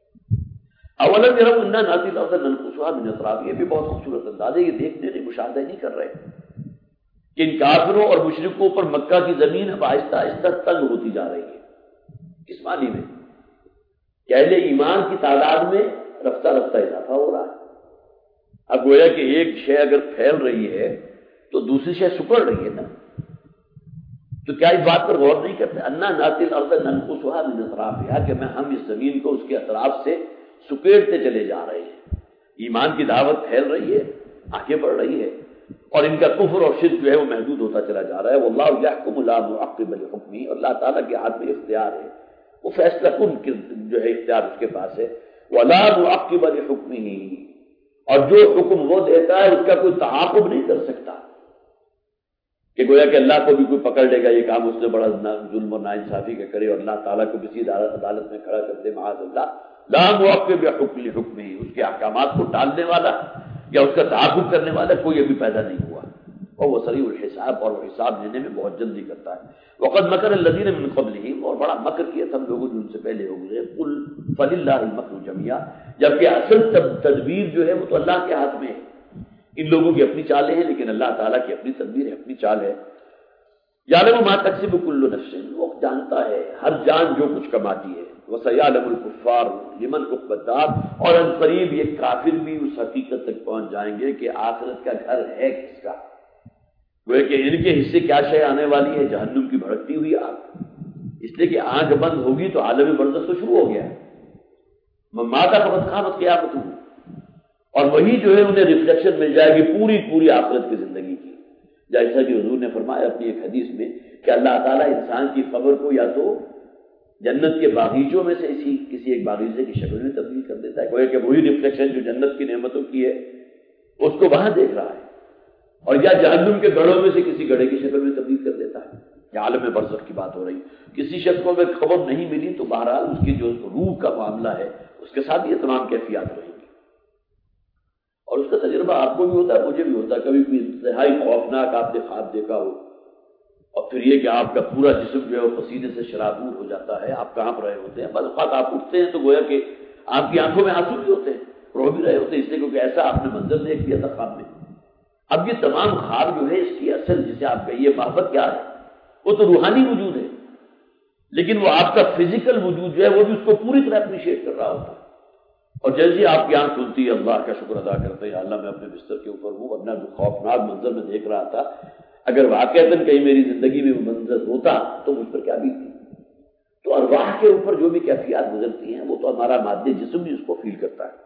A: اولم یروا انا ناتی الارض ننقصها من اطرافها، یہ بھی بہت خوبصورت انداز ہے، یہ دیکھنے نہیں، مشاہدہ نہیں کر رہے کہ ان کافروں اور مشرکوں پر مکہ کی زمین اب آہستہ آہستہ تنگ ہوتی جا رہی ہے۔ کس معنی میں؟ کہ اہل ایمان کی تعداد میں رفتہ رفتہ اضافہ ہو رہا ہے۔ اب گویا کہ ایک شے اگر پھیل رہی ہے تو دوسری شے سکڑ رہی ہے نا، تو کیا اس بات پر غور نہیں کرتے؟ انا ناتی الارض ننقصها من اطرافها، کہ میں ہم اس زمین کو اس کے اطراف سے سکیڑتے چلے جا رہے ہیں۔ ایمان کی دعوت پھیل رہی ہے، آگے بڑھ رہی ہے، اور ان کا کفر اور شرک جو ہے وہ محدود ہوتا چلا جا رہا ہے۔ واللہ یحکم لا معقب لحکمہ، اور اللہ تعالیٰ کے ہاتھ میں اختیار ہے، وہ فیصلہ کن جو ہے اختیار اس کے پاس ہے۔ ولا معقب لحکمہ، اور جو حکم وہ دیتا ہے اس کا کوئی تعاقب نہیں کر سکتا، کہ گویا کہ اللہ کو بھی کوئی پکڑ لے گا یہ کام اس نے بڑا ظلم اور ناانصافی کا کرے اور اللہ تعالیٰ کو کسی عدالت میں کھڑا کر دے، معاذ اللہ۔ لا معقب لحکمہ، حکمہ، اس کے احکامات کو ٹالنے والا یا اس کا تعاقب کرنے والا کوئی ابھی پیدا نہیں ہوا، اور وہ سریع الحساب، اور وہ حساب لینے میں بہت جلدی کرتا ہے۔ وقد مکر الذین من قبلہم، اور بڑا مکر کیا تھا لوگوں جو ان سے پہلے ہو گئے۔ قل فللہ المکر جمیعا، جبکہ اصل تدبیر جو ہے وہ تو اللہ کے ہاتھ میں ہے۔ ان لوگوں کی اپنی چالیں ہیں، لیکن اللہ تعالیٰ کی اپنی تدبیر ہے، اپنی چال ہے۔ یعلم ما تکسب کل نفس، وہ جانتا ہے ہر جان جو کچھ کماتی ہے۔ وسیعلم الکفار لمن عقبی الدار، اور ان قریب یہ کافر بھی اس حقیقت تک پہنچ جائیں گے کہ آخرت کا گھر ہے کس کا، وہ کہ ان کے حصے کیا شے آنے والی ہے، جہنم کی بھڑکتی ہوئی آگ، اس لیے کہ آنکھ بند ہوگی تو عالم برزخ تو شروع ہو گیا ہے، ماتا فقط قامت قیامت ہو، اور وہی جو ہے انہیں ریفلیکشن مل جائے گی پوری پوری آخرت کی زندگی کی۔ جیسا کہ حضور نے فرمایا اپنی ایک حدیث میں کہ اللہ تعالیٰ انسان کی قبر کو یا تو جنت کے باغیچوں میں سے اسی کسی ایک باغیچے کی شکل میں تبدیل کر دیتا ہے، کہ وہی ریفلیکشن جو جنت کی نعمتوں کی ہے اس کو وہاں دیکھ رہا ہے، اور یا جہنم کے گڑھوں میں سے کسی گڑھے کی شکل میں تبدیل کر دیتا ہے۔ یہ عالم برزخ کی بات ہو رہی، کسی شخص کو اگر خبر نہیں ملی تو بہرحال اس کی جو روح کا معاملہ ہے اس کے ساتھ یہ تمام کیفیات رہیں گی، اور اس کا تجربہ آپ کو بھی ہوتا ہے، مجھے بھی ہوتا ہے۔ کبھی کوئی انتہائی خوفناک آپ نے خواب دیکھا ہو، اور پھر یہ کہ آپ کا پورا جسم جو ہے وہ پسینے سے شرابور ہو جاتا ہے، آپ کانپ رہے ہوتے ہیں، بعض اوقات آپ اٹھتے ہیں تو گویا کہ آپ کی آنکھوں میں آنسو بھی ہوتے ہیں، رو بھی رہے ہوتے ہیں، اس لیے کیونکہ ایسا آپ نے منظر دیکھ لیا تھا خواب میں۔ اب یہ تمام خواب جو ہے اس کی اصل جسے آپ کہیے محبت کیا ہے، وہ تو روحانی وجود ہے، لیکن وہ آپ کا فزیکل وجود جو ہے وہ بھی اس کو پوری طرح اپریشیٹ کر رہا ہوتا ہے، اور جیسے آپ کی آنکھ کھلتی ہے اللہ کا شکر ادا کرتے ہیں، اللہ میں اپنے بستر کے اوپر ہوں، ورنہ جو خوفناک منظر میں دیکھ رہا تھا اگر واقعتاً کہیں میری زندگی میں وہ منظر ہوتا تو مجھ پر کیا بیتی۔ تو ارواح کے اوپر جو بھی کیفیات گزرتی ہیں وہ تو ہمارا مادی جسم بھی اس کو فیل کرتا ہے.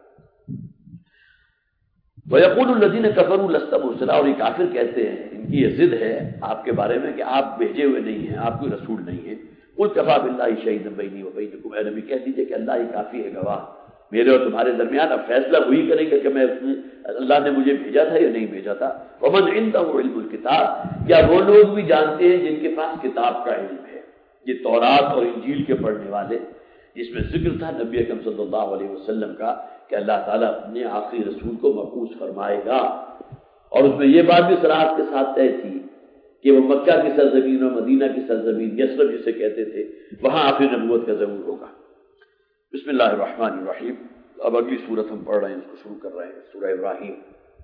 A: وَيَقُولُ الَّذِينَ كَفَرُوا لَسْتَ مُرْسَلًا، اور یہ کافر کہتے ہیں، ان کی یہ ضد ہے آپ کے بارے میں کہ آپ بھیجے ہوئے نہیں ہیں، آپ کوئی رسول نہیں ہیں. قُلْ كَفَىٰ بِاللَّهِ شَهِيدًا بَيْنِي وَبَيْنَكُمْ، اے نبی کہہ دیجئے کہ اللہ ہی کافی ہے گواہ میرے اور تمہارے درمیان. اب فیصلہ وہی کرے گا کہ میں اللہ نے مجھے بھیجا تھا یا نہیں بھیجا تھا. وَمَنْ عِندَهُ عِلْمُ الْكِتَابِ، یا وہ لوگ بھی جانتے ہیں جن کے پاس کتاب کا علم ہے، یہ تورات اور انجیل کے پڑھنے والے، جس میں ذکر تھا نبی اکرم صلی اللہ علیہ وسلم کا کہ اللہ تعالیٰ اپنے آخری رسول کو مبعوث فرمائے گا. اور اس میں یہ بات بھی صراحت کے ساتھ طے تھی کہ وہ مکہ کی سرزمین اور مدینہ کی سرزمین یثرب جسے کہتے تھے وہاں آخری نبوت کا ظہور ہوگا. بسم اللہ الرحمن الرحیم. اب اگلی سورت ہم پڑھ رہے ہیں، اس کو شروع کر رہے ہیں، سورہ ابراہیم.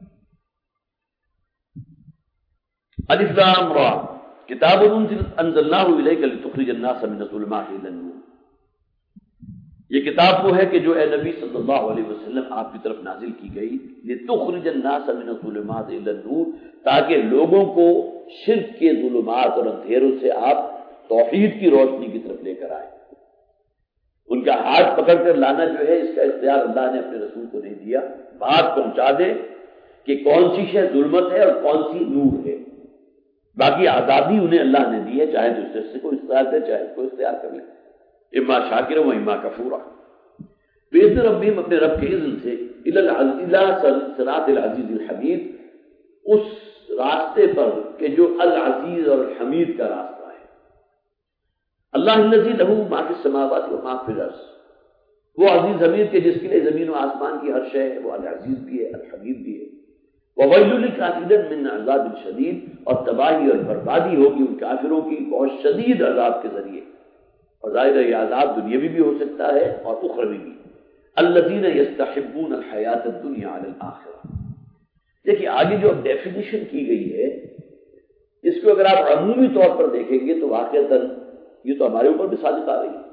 A: الف لام را کتاب انزلناہ الیک لتخرج الناس من الظلمات الی النور. یہ کتاب وہ ہے کہ جو اے نبی صلی اللہ علیہ وسلم آپ کی طرف نازل کی گئی، لتخرج الناس من الظلمات الی النور، تاکہ لوگوں کو شرک کے ظلمات اور اندھیروں سے آپ توحید کی روشنی کی طرف لے کر آئے. ان کا ہاتھ پکڑ کر لانا جو ہے اس کا اختیار اللہ نے اپنے رسول کو نہیں دیا. بات پہنچا دے کہ کون سی شے ظلمت ہے اور کون سی نور ہے. باقی آزادی انہیں اللہ نے دی ہے، چاہے تو اس سے کوئی اختیار دے چاہے کوئی اختیار کر لے، اما شاکر و اما کفورا. بإذن ربہم، اپنے رب کے اذن سے، الی صراط العزیز الحمید، اس راستے پر کہ جو العزیز اور الحمید کا راستہ ہے. اللہ الذی لہ ما فی السماوات و ما فی الارض، وہ عزیز حمید کے جس کے لیے زمین و آسمان کی ہر شے ہے، وہ العزیز بھی ہے الحمید بھی ہے. وَوَيْلٌ لِلْكَافِرِينَ مِنْ عَذَابٍ شَدِيدٍ، اور تباہی اور بربادی ہوگی ان کافروں کی بہت شدید عذاب کے ذریعے. اور ظاہر ہے یہ عذاب دنیاوی بھی ہو سکتا ہے اور اخروی بھی. الذین یستحبون الحیات الدنیا علی الآخرہ. دیکھیے آگے جو ڈیفینیشن کی گئی ہے، اس کو اگر آپ عمومی طور پر دیکھیں گے تو واقعتاً یہ تو ہمارے اوپر بھی صادق آ رہی ہے.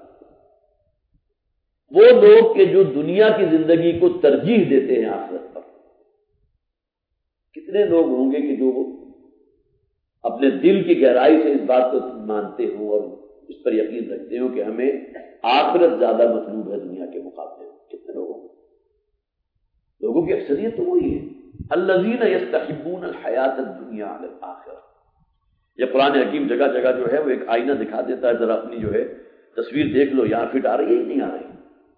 A: وہ لوگ کہ جو دنیا کی زندگی کو ترجیح دیتے ہیں آخرت پر، کتنے لوگ ہوں گے کہ جو اپنے دل کی گہرائی سے اس بات کو مانتے ہوں اور اس پر یقین رکھتے ہوں کہ ہمیں آخرت زیادہ مطلوب ہے دنیا کے مقابلے میں. کتنے لوگوں کو، لوگوں کی اکثریت تو وہی ہے. الذین یستحبون الحیات الدنیا علی الآخرہ. یہ قرآن حکیم جگہ جگہ جو ہے وہ ایک آئینہ دکھا دیتا ہے، ذرا اپنی جو ہے تصویر دیکھ لو، یہاں فٹ آ رہی ہے نہیں آ رہی.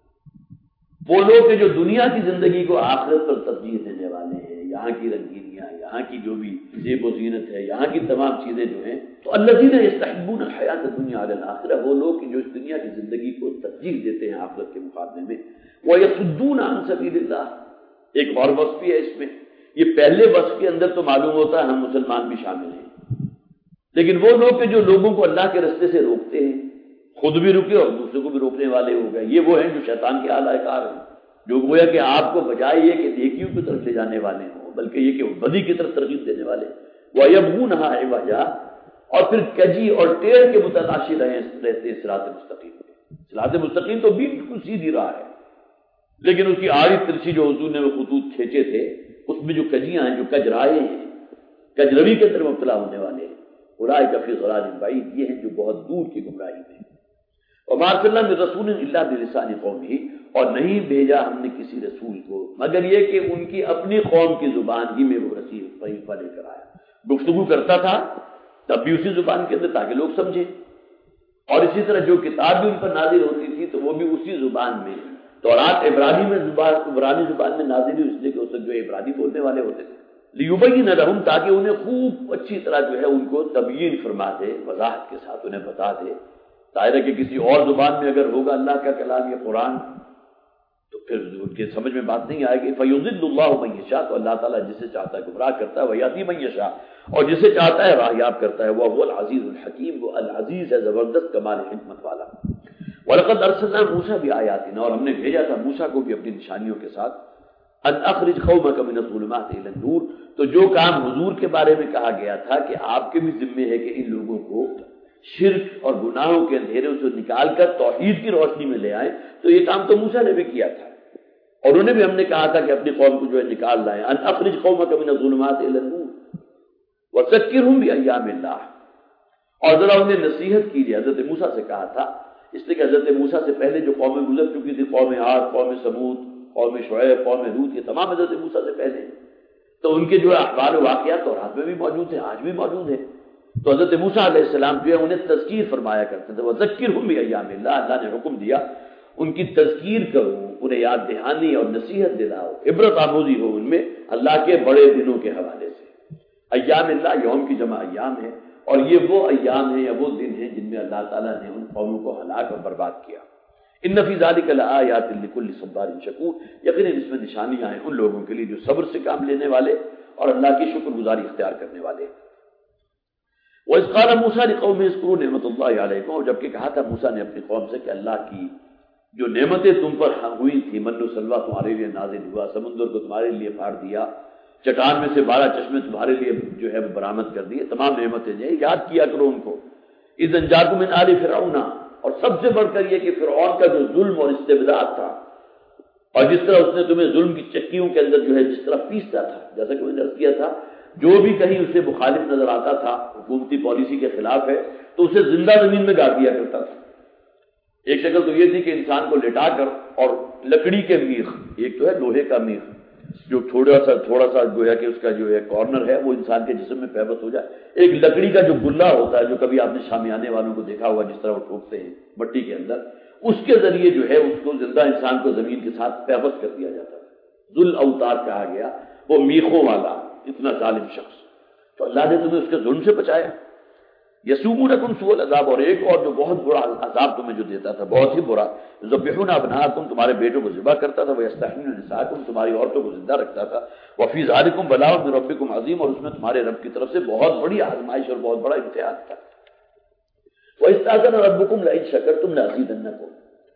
A: وہ لوگ کہ جو دنیا کی زندگی کو آخرت پر ترجیح دینے والے ہیں، یہاں کی رنگینیاں، یہاں کی جو بھی زیب و زینت ہے، یہاں کی تمام چیزیں جو ہیں، تو الذین یستحبون الحیات الدنیا علی الآخرہ، وہ لوگ کہ جو اس دنیا کی زندگی کو ترجیح دیتے ہیں آخرت کے مقابلے میں. وَيَصُدُّونَ عَن سَبِيلِ اللَّهِ، ایک اور وصف بھی ہے اس میں. یہ پہلے وصف کے اندر تو معلوم ہوتا ہے ہم مسلمان بھی شامل ہیں، لیکن وہ لوگ کہ جو لوگوں کو اللہ کے رستے سے روکتے ہیں، خود بھی رکے اور دوسروں کو بھی روکنے والے ہو گئے، یہ وہ ہیں جو شیطان کے اعلی کار ہیں، جو گویا کہ آپ کو بجائے یہ کہ نیکیوں کی طرف لے جانے والے ہوں بلکہ یہ کہ بدی کی طرف ترغیب دینے والے. وَيَبْغُونَهَا عِوَجًا، اور پھر کجی اور ٹیڑھ کے متلاشی رہے رہتے صراط مستقیم پہ. صراط مستقیم تو بالکل سیدھی راہ ہے، لیکن اس کی آڑی ترچھی جو حضور نے وہ خطوط کھینچے تھے، اس میں جو کجیاں ہیں، جو کج رائے ہیں، کج روی کے اندر مبتلا ہونے والے ہیں، اولئک فی ضلال بعید، یہ ہیں جو بہت دور کی گمراہی میں. وَمَا أَرْسَلْنَا مِن رَّسُولٍ إِلَّا بِلِسَانِ قَوْمِهِ، اور نہیں بھیجا ہم نے کسی رسول کو مگر یہ کہ ان کی اپنی قوم کی زبان ہی میں وہ رسول وظیفہ لے کر آیا. گفتگو کرتا تھا تب بھی اسی زبان کے اندر تاکہ لوگ سمجھیں، اور اسی طرح جو کتاب بھی ان پر نازل ہوتی تھی تو وہ بھی اسی زبان میں. تورات عبرانی میں زبان عبرانی زبان میں نازل ہوئی، اس لیے کہ اس وقت جو عبرانی بولنے والے ہوتے تھے. لیبین لہم، تاکہ انہیں خوب اچھی طرح جو ہے ان کو تبیین فرما دے، وضاحت کے ساتھ انہیں بتا دے. ظاہر ہے کہ کسی اور زبان میں اگر ہوگا اللہ کا کلام یہ قرآن تو پھر ان کے سمجھ میں بات نہیں آئے گی. فَيُضِلُّ اللَّهُ مَن يَشَاءُ، تو اللہ تعالیٰ جسے چاہتا ہے گمراہ کرتا ہے، وَيَهْدِي مَن يَشَاءُ، اور جسے چاہتا ہے راہیاب کرتا ہے. وَهُوَ الْعَزِيزُ الْحَكِيمُ، وہ العزیز ہے زبردست کمال حکمت والا. وَلَقَدْ أَرْسَلْنَا مُوسَىٰ بِآيَاتِنَا، اور ہم نے بھیجا تھا موسیٰ کو بھی اپنی نشانیوں کے ساتھ. أَنْ أَخْرِجْ قَوْمَكَ مِنَ الظُّلُمَاتِ إِلَى النُّورِ، تو جو کام حضور کے بارے میں کہا گیا تھا کہ آپ کے بھی ذمے ہے کہ ان لوگوں کو شرک اور گناہوں کے اندھیروں سے نکال کر توحید کی روشنی میں لے آئیں، تو یہ کام تو موسیٰ نے بھی کیا تھا، اور انہیں بھی ہم نے کہا تھا کہ اپنی قوم کو جو ہے نکال لائیں. ان اخرج قومک من الظلمات الى النور وذکرہم بایام اللہ، اور ذرا انہیں نصیحت کیجیے. حضرت موسیٰ سے کہا تھا اس لیے کہ حضرت موسیٰ سے پہلے جو قومیں گزر چکی تھی، قوم عاد، قوم سمود، قوم شعیب، قوم لوط، یہ تمام حضرت موسیٰ سے پہلے ہیں، تو ان کے جو احوال و واقعات تورات میں بھی موجود ہیں، آج بھی موجود ہیں۔ تو حضرت موسیٰ علیہ السلام جو ہے انہیں تذکیر فرمایا کرتے تھے، وذکرہم بایام اللہ، اللہ نے حکم دیا ان کی تذکیر کرو، انہیں یاد دہانی اور نصیحت دلاؤ، عبرت آموزی ہو ان میں اللہ کے بڑے دنوں کے حوالے سے۔ ایام اللہ یوم کی جمع ایام ہے، اور یہ وہ ایام ہیں یا وہ دن ہیں جن میں اللہ تعالیٰ نے ان قوموں کو ہلاک اور برباد کیا۔ ان فی ذلک لآیات لکل صبار شکور، یقیناً اس میں نشانیاں ہیں ان لوگوں کے لیے جو صبر سے کام لینے والے اور اللہ کی شکر گزاری اختیار کرنے والے۔ وَإِذْ قَالَ مُوسَىٰ لِقَوْمِهِ اذْكُرُوا نِعْمَتَ اللَّهِ عَلَيْكُمْ، اور جبکہ کہا تھا موسیٰ نے اپنی قوم سے کہ اللہ کی جو نعمتیں تم پر ہوئی تھی، من و سلوہ تمہارے لیے نازل ہوا، سمندر کو تمہارے لیے پھاڑ دیا، چٹان میں سے بارہ چشمے تمہارے لیے جو ہے برآمد کر دیے، تمام نعمتیں جو ہے یاد کیا کرو ان کو۔ اذ انجاکم من آل فرعون، اور سب سے بڑھ کر یہ کہ فرعون کا جو ظلم اور استبداد تھا، اور جس طرح اس نے تمہیں ظلم کی چکیوں کے اندر جو ہے جس طرح پیستا تھا، جیسا کہ میں نے عرض کیا تھا، جو بھی کہیں اسے مخالف نظر آتا تھا، حکومتی پالیسی کے خلاف ہے، تو اسے زندہ زمین میں گاڑ دیا کرتا تھا۔ ایک شکل تو یہ تھی کہ انسان کو لٹا کر اور لکڑی کے میخ، ایک تو ہے لوہے کا میخ جو تھوڑا سا تھوڑا سا گویا کہ اس کا جو ہے کارنر ہے وہ انسان کے جسم میں پیوست ہو جائے، ایک لکڑی کا جو گلا ہوتا ہے جو کبھی آپ نے شامیانے والوں کو دیکھا ہوا جس طرح وہ ٹھوکتے ہیں مٹی کے اندر، اس کے ذریعے جو ہے اس کو زندہ انسان کو زمین کے ساتھ پیوست کر دیا جاتا ہے، ذل اوتار کہا گیا، وہ میخوں والا اتنا ظالم شخص۔ تو اللہ نے تمہیں اس کے ظلم سے بچایا۔ یسومونکم سوء العذاب، اور ایک اور جو بہت برا عذاب تمہیں جو دیتا تھا، بہت ہی برا، یذبحون ابناءکم، تمہارے بیٹوں کو ذبح کرتا تھا، ویستحیون نساءکم، تمہاری عورتوں کو زندہ رکھتا تھا، وفی ذالکم بلاء من ربکم عظیم، اور اس میں تمہارے رب کی طرف سے بہت بڑی آزمائش اور بہت بڑا امتحان تھا۔ وَإِذْ ربکم لئن شکرتم لأزیدنکم،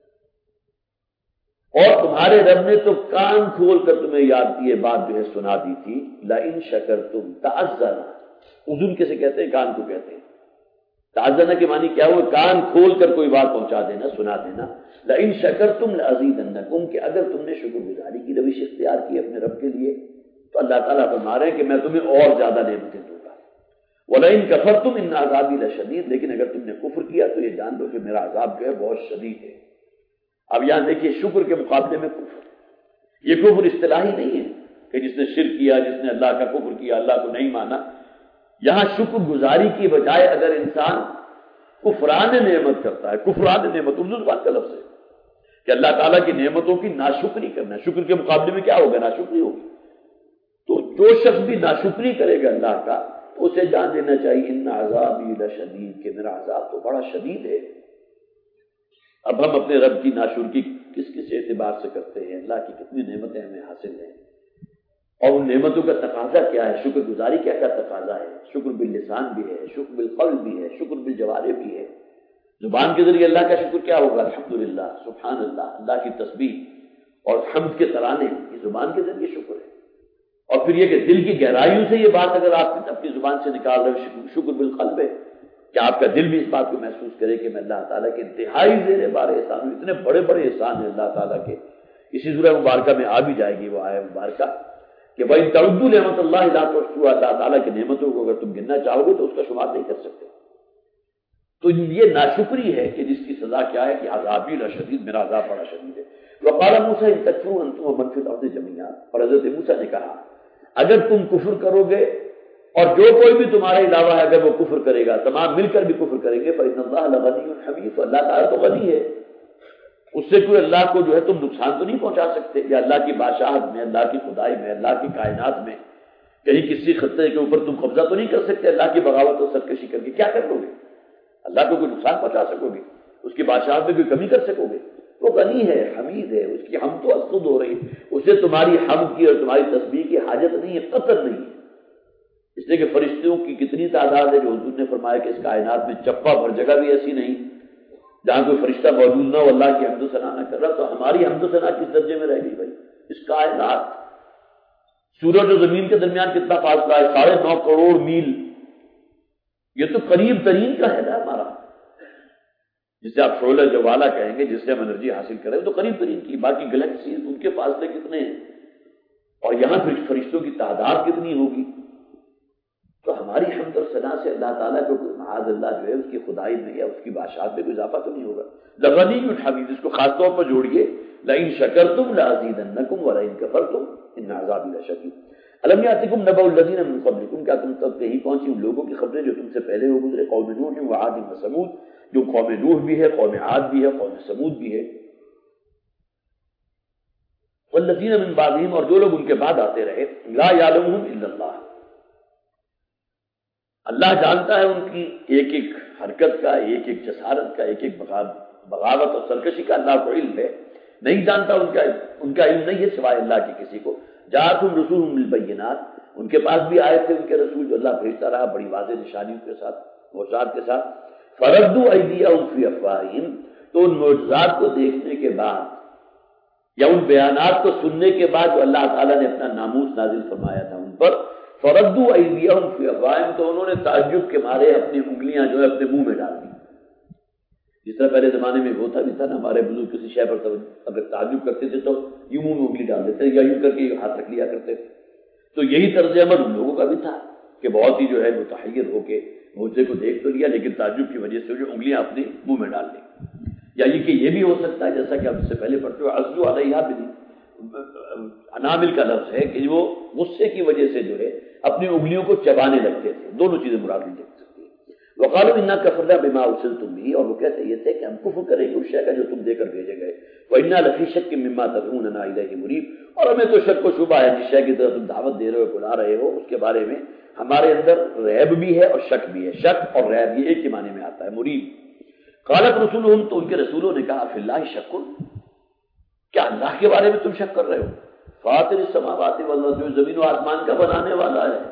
A: اور تمہارے رب نے تو کان کھول کر تمہیں یاد کی یہ بات جو ہے سنا دی تھی، لئن شکرتم، تعزنا، اذن کسے کہتے ہیں؟ کان کو کہتے ہیں۔ تعزنا کے معنی کیا ہوا؟ کان کھول کر کوئی بات پہنچا دینا، سنا دینا۔ لئن شکرتم لازیدنکم، کہ اگر تم نے شکر گزاری کی روش اختیار کی اپنے رب کے لیے تو اللہ تعالیٰ فرما رہے ہیں کہ میں تمہیں اور زیادہ نعمتیں دوں گا۔ ولئن کفرتم ان عذابی لشدید، لیکن اگر تم نے کفر کیا تو یہ جان لو کہ میرا عذاب جو ہے بہت شدید ہے۔ اب یہاں دیکھیے شکر کے مقابلے میں کفر، یہ کفر اصطلاحی نہیں ہے کہ جس نے شرک کیا، جس نے اللہ کا کفر کیا، اللہ کو نہیں مانا۔ یہاں شکر گزاری کی بجائے اگر انسان کفران نعمت کرتا ہے، کفران نعمت اردو زبان کا لفظ ہے کہ اللہ تعالیٰ کی نعمتوں کی ناشکری کرنا ہے، شکر کے مقابلے میں کیا ہوگا؟ ناشکری ہوگی۔ تو جو شخص بھی ناشکری کرے گا اللہ کا تو اسے جان دینا چاہیے ان عذابی لشدید، کہ میرا عذاب تو بڑا شدید ہے۔ اب ہم اپنے رب کی ناشکری کس کس اعتبار سے کرتے ہیں؟ اللہ کی کتنی نعمتیں ہمیں حاصل ہیں، اور ان نعمتوں کا تقاضا کیا ہے؟ شکر گزاری کیا کیا تقاضا ہے؟ شکر باللسان بھی ہے، شکر بالقلب بھی ہے، شکر بالجوارح بھی ہے۔ زبان کے ذریعے اللہ کا شکر کیا ہوگا؟ الحمدللہ، سبحان اللہ، اللہ کی تسبیح اور حمد کے ترانے، یہ زبان کے ذریعے شکر ہے۔ اور پھر یہ کہ دل کی گہرائیوں سے یہ بات اگر آپ اپنی زبان سے نکال رہے ہو، شکر بالقلب ہے کہ آپ کا دل بھی اس بات کو محسوس کرے کہ میں اللہ تعالیٰ کے انتہائی زیر بار احسان ہوں، اتنے بڑے بڑے احسان ہیں اللہ تعالیٰ کے۔ اسی سورہ مبارکہ میں آ بھی جائے گی وہ آیت مبارکہ کہ بھائی تعدوا نعمت اللہ لا تحصوها، اللہ تعالیٰ کی نعمتوں کو اگر تم گننا چاہو گے تو اس کا شمار نہیں کر سکتے۔ تو یہ ناشکری ہے کہ جس کی سزا کیا ہے کہ عذابی لشدید، میرا عذاب بڑا شدید ہے۔ وقال موسیٰ ان تکفروا انتم ومن فی الارض جميعا، اور حضرت موسیٰ نے کہا اگر تم کفر کرو گے اور جو کوئی بھی تمہارے علاوہ ہے اگر وہ کفر کرے گا، تمام مل کر بھی کفر کریں گے، فإن اللہ لغنی حمید، اللہ تعالیٰ تو غنی ہے، اس سے کوئی اللہ کو جو ہے تم نقصان تو نہیں پہنچا سکتے، یا اللہ کی بادشاہت میں، اللہ کی خدائی میں، اللہ کی کائنات میں کہیں کسی خطے کے اوپر تم قبضہ تو نہیں کر سکتے اللہ کی بغاوت اور سرکشی کر کے۔ کیا کر لو گے؟ اللہ کو کوئی نقصان پہنچا سکو گے؟ اس کی بادشاہت میں کوئی کمی کر سکو گے؟ وہ غنی ہے، حمید ہے، اس کی حمد تو خود ہو رہی، اسے تمہاری حمد کی اور تمہاری تسبیح کی حاجت نہیں ہے، قطر نہیں ہے۔ اس لیے کہ فرشتوں کی کتنی تعداد ہے جو حضور نے فرمایا کہ اس کائنات میں چپا بھر جگہ بھی ایسی نہیں جہاں کوئی فرشتہ موجود نہ ہو اللہ کی حمد و ثنا نہ کر رہا، تو ہماری حمد و ثنا کس درجے میں رہ گئی بھائی؟ اس کائنات، سورج و زمین کے درمیان کتنا فاصلہ ہے؟ ساڑھے نو کروڑ میل، یہ تو قریب ترین کا ہے نا ہمارا، جسے آپ شعلہ جوالا کہیں گے، جس سے ہم انرجی حاصل کریں تو قریب ترین کی، باقی گلیکسیز ان کے فاصلے کتنے ہیں، اور یہاں پھر فرشتوں کی تعداد کتنی ہوگی؟ تو ہمارے ہماری حمد اور ثنا سے اللہ تعالیٰ کو معاذ اللہ جو ہے اس کی خدائی میں یا اس کی بادشاہت میں کوئی اضافہ تو نہیں ہوگا. لغنی حمید اس کو خاص طور پر جوڑیے. لئن شکرتم لازیدنکم ولئن کفرتم ان عذابی لشدید. الم یاتکم نبأ الذین من قبلکم، کیا تم تک نہیں پہنچی ان لوگوں کی خبریں جو تم سے پہلے ہو گزرے، قوم نوح و عاد و ثمود، جو قوم نوح بھی ہے، قوم عاد بھی ہے، قوم ثمود بھی ہے. والذین من بعدہم، اور جو لوگ ان کے بعد آتے رہے، لا یعلمہم الا اللہ، اللہ جانتا ہے ان کی ایک ایک حرکت کا، ایک ایک جسارت کا، ایک ایک بغاوت اور سرکشی کا اللہ کو علم ہے. نہیں جانتا ان کا ان کا علم نہیں ہے سوائے اللہ کے کسی کو. جاءتہم رسولہم بالبینات، ان کے پاس بھی آئے تھے ان کے رسول جو اللہ بھیجتا رہا بڑی واضح نشانیوں کے ساتھ، معجزات کے ساتھ. فردوا ایدیہم فی افواہہم، تو ان معجزات کو دیکھنے کے بعد یا ان بیانات کو سننے کے بعد جو اللہ تعالیٰ نے اپنا ناموس نازل فرمایا تھا ان پر، فردوا ایدیہم فی افواہہم، تو انہوں نے تعجب کے مارے اپنی انگلیاں جو ہے اپنے منہ میں ڈال دی. جس طرح پہلے زمانے میں ہوتا بھی تھا نا، ہمارے بزرگ کسی شے پر اگر تعجب کرتے تھے تو یوں منہ میں انگلی ڈال دیتے یا یوں کر کے ہاتھ رکھ لیا کرتے تھے. تو یہی طرز عمل ان لوگوں کا بھی تھا کہ بہت ہی جو ہے متحیر ہو کے معجزے کو دیکھ تو لیا لیکن تعجب کی وجہ سے جو انگلیاں اپنے منہ میں ڈال لی. یا یہ کہ یہ بھی ہو سکتا ہے جیسا کہ آپ اس سے پہلے پڑھتے ہو عزو علیہا بھی انامل کا لفظ ہے کہ وہ غصے کی وجہ سے جو ہے اپنی انگلیوں کو چبانے لگتے تھے. دونوں چیزیں مراد لی جا سکتی ہیں. وقالوا انا کفرنا بما ارسلتم به، اور وہ کہتے یہ تھے کہ ہم کفر کریں گے اس شے کا جو تم دے کر بھیجے گئے. وانا لفی شک مما تدعوننا الیہ مریب، اور ہمیں تو شک و شبہ ہے جس شے کی طرف تم دعوت دے رہے ہو بلا رہے ہو اس کے بارے میں ہمارے اندر ریب بھی ہے اور شک بھی ہے. شک اور ریب یہ ایک ہی معنی میں آتا ہے مریب. قالت رسولہم، تو ان کے رسولوں نے کہا فی اللہ شک، کیا اللہ کے بارے میں تم شک کر رہے ہو؟ فاطر السماوات والارض، جو زمین و آسمان کا بنانے والا ہے.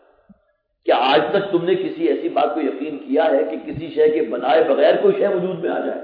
A: کیا آج تک تم نے کسی ایسی بات کو یقین کیا ہے کہ کسی شے کے بنائے بغیر کوئی شے وجود میں آ جائے؟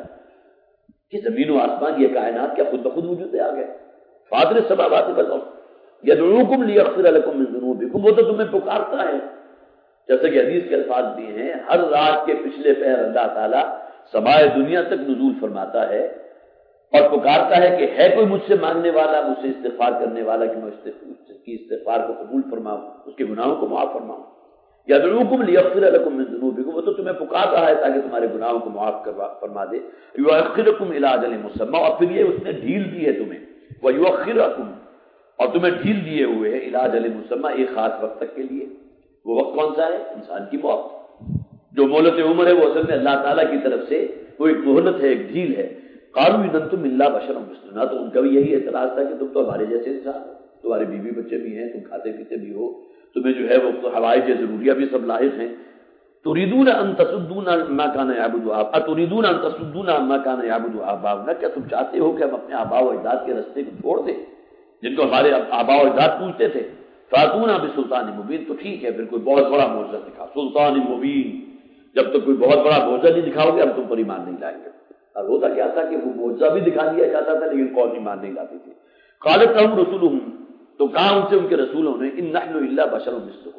A: کہ زمین و آسمان یہ کائنات کیا خود بخود وجود میں آ گئے؟ فاطر السماوات والارض یدعوکم لیغفر لکم من ذنوبکم، وہ تو تمہیں پکارتا ہے. جیسے کہ حدیث کے الفاظ بھی ہیں، ہر رات کے پچھلے پہر اللہ تعالیٰ سمائے دنیا تک نزول فرماتا ہے اور پکارتا ہے کہ ہے کوئی مجھ سے مانگنے والا، مجھ سے استغفار کرنے والا کہ میں اس کی استغفار کو قبول فرماؤں، اس کے گناہوں کو معاف فرماؤں. یدعوکم لیغفر لکم من ذنوبکم، وہ تو تمہیں پکار رہا ہے تاکہ تمہارے گناہوں کو معاف فرما دے. یؤخرکم الی اجل مسمی، اور پھر یہ اس نے ڈھیل دی ہے تمہیں. ویؤخرکم، اور تمہیں ڈھیل دیے ہوئے ہے الی اجل مسمی، ایک خاص وقت تک کے لیے. وہ وقت کون سا ہے؟ انسان کی موت. جو مہلت عمر ہے وہ اصل میں اللہ تعالیٰ کی طرف سے وہ ایک مہلت ہے، ایک ڈھیل ہے. قالوا ان انتم الا بشر مثلنا، تو ان کا بھی یہی اعتراض تھا کہ تم تو ہمارے جیسے انسان ہو، تمہارے بیوی بچے بھی ہیں، تم کھاتے پیتے بھی ہو، تمہیں جو ہے وہ حوائج ضروریہ بھی سب لاحق ہیں. تريدون ان تصدونا ما كان يعبد آباؤنا، اتريدون ان تصدونا ما كان يعبد آباؤنا، کیا تم چاہتے ہو کہ ہم اپنے آباء و اجداد کے راستے کو چھوڑ دیں جن کو ہمارے آباء و اجداد پوچھتے تھے؟ فاتونا بسلطان مبین، تو ٹھیک ہے پھر کوئی بہت بڑا معجزہ دکھاؤ. سلطان مبین، جب تک کوئی بہت بڑا معجزہ نہیں دکھاؤ گے ہم تم پر ایمان نہیں لائیں گے. اور ہوتا کیا تھا کہ وہ معجزہ بھی دکھا دیا جاتا تھا لیکن قوم ایمان نہیں لاتی تھی. قالت لهم رسلهم، تو کہا ان سے ان کے رسولوں نے ان نحن الا بشر مثلکم،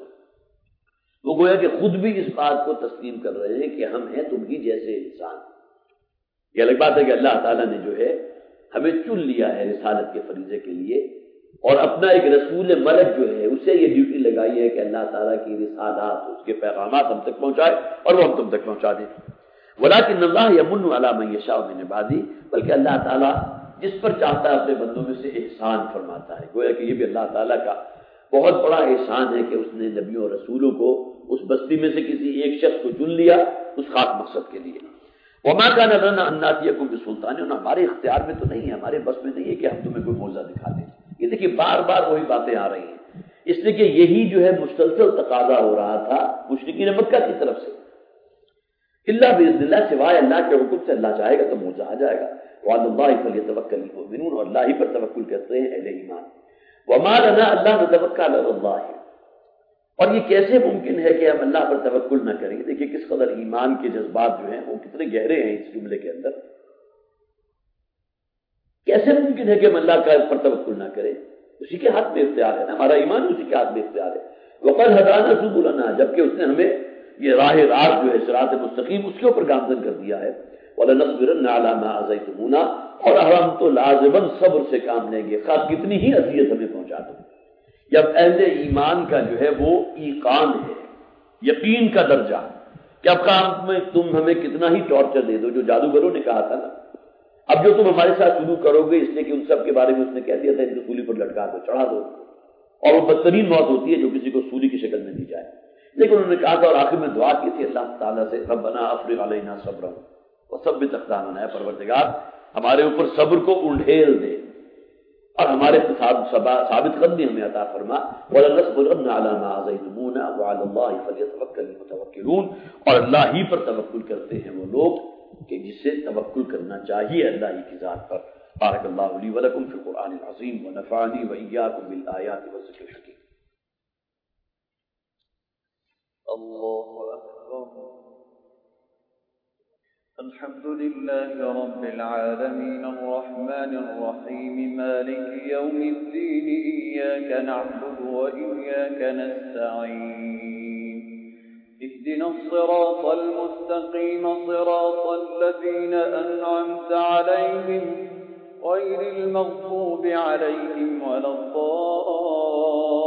A: وہ گویا کہ خود بھی اس بات کو تسلیم کر رہے ہیں کہ ہم ہیں تم ہی جیسے انسان. یہ الگ بات ہے کہ اللہ تعالیٰ نے جو ہے ہمیں چن لیا ہے رسالت کے فریضے کے لیے، اور اپنا ایک رسول ملک جو ہے اسے یہ ڈیوٹی لگائی ہے کہ اللہ تعالیٰ کی رسالات، اس کے پیغامات ہم تک پہنچائے اور وہ ہم تم تک پہنچا دیں. ولیکن اللہ یمن علی من یشاء من عبادہ، بلکہ اللہ تعالیٰ جس پر چاہتا ہے اپنے بندوں میں سے احسان فرماتا ہے. گویا کہ یہ بھی اللہ تعالیٰ کا بہت بڑا احسان ہے کہ اس نے نبیوں اور رسولوں کو اس بستی میں سے کسی ایک شخص کو چن لیا اس خاص مقصد کے لیے. وما كان لنا ان ناتيكم بسلطان، ہمارے اختیار میں تو نہیں ہے، ہمارے بس میں نہیں ہے کہ ہم تمہیں کوئی معجزہ دکھا دیں. یہ دیکھیے بار بار وہی باتیں آ رہی ہیں، اس لیے کہ یہی جو ہے مسلسل تقاضا ہو رہا تھا مشرکین مکہ کی طرف سے. اللہ باذن اللہ، سوائے اللہ کے حکم سے اللہ چاہے گا تو معجزہ آ جائے گا. وعلى الله فليتوكل المؤمنون، اور اللہ ہی پر توکل کرتے ہیں اہل ایمان. وما لنا الا نتوکل علی اللہ، اور یہ کیسے ممکن ہے کہ ہم اللہ پر توکل نہ کریں؟ دیکھیے کس قدر ایمان کے جذبات جو ہیں وہ کتنے گہرے ہیں اس جملے کے اندر. کیسے ممکن ہے کہ ہم اللہ کا پر توکل نہ کریں؟ اسی کے ہاتھ میں اختیار ہے نا، ہمارا ایمان اسی کے ہاتھ میں اختیار ہے. وقد هدانا سبلنا، جبکہ اس نے ہمیں یہ راہ راست جو ہے صراط مستقیم اس کے اوپر گامزن کر دیا ہے. وَلَنَصْبِرَنَّ عَلَىٰ مَا آذَيْتُمُونَا، اور ہم تو لازماً صبر سے کام لیں گے خواہ کتنی ہی اذیت ہمیں پہنچا دو. جب اہل ایمان کا جو ہے وہ ایقان ہے यकीन का दर्जा कि अब काम में तुम हमें कितना ही टॉर्चर दे दो, जो जादूगरों ने कहा था ना, अब जो तुम हमारे साथ शुरू करोगे, इसलिए कि उन सब के बारे में उसने कह दिया था इनको सूली पर लटका दो, चढ़ा दो, और वो बदतरीन मौत होती है जो किसी को सूली की शक्ल में दी जाए। लेकिन उन्होंने कहा था और आखिर में दुआ की थी अल्लाह ताला से, रब्बना अफ्रिग अलैना सब्रन व सब्बित अक़दामना, है परवरदिगार हमारे ऊपर सब्र को उंडेल दे और हमारे साबित कदमी हमें अता फरमा, वलनस्बिरन्ना अला मा आज़ैतमूना व अला अल्लाहि फल्यतवक्कलिल मुतवक्किलून, और अल्लाह ही पर तवक्कुल करते हैं वो लोग कि जिससे तवक्कुल करना चाहिए अल्लाह ही की जात पर। बारकल्लाहु ली व लकुम फिल कुरआनिल अज़ीम व नफ़अनी व इय्याकुम बिल आयाति व ज़िक्रिल हकीम।
B: अल्लाहु अकबर। अल्हम्दुलिल्लाहि रब्बिल आलमीन अर्रहमानिर रहीम मालिकि यौमिद्दीन इय्याका नअबुदु व इय्याका नस्तईन इहदिनस सिरातल मुस्तक़ीम सिरातल लज़ीना अनअमत अलैहिम गैरिल मग़्ज़ूबि अलैहिम वलद्दाल्लीन।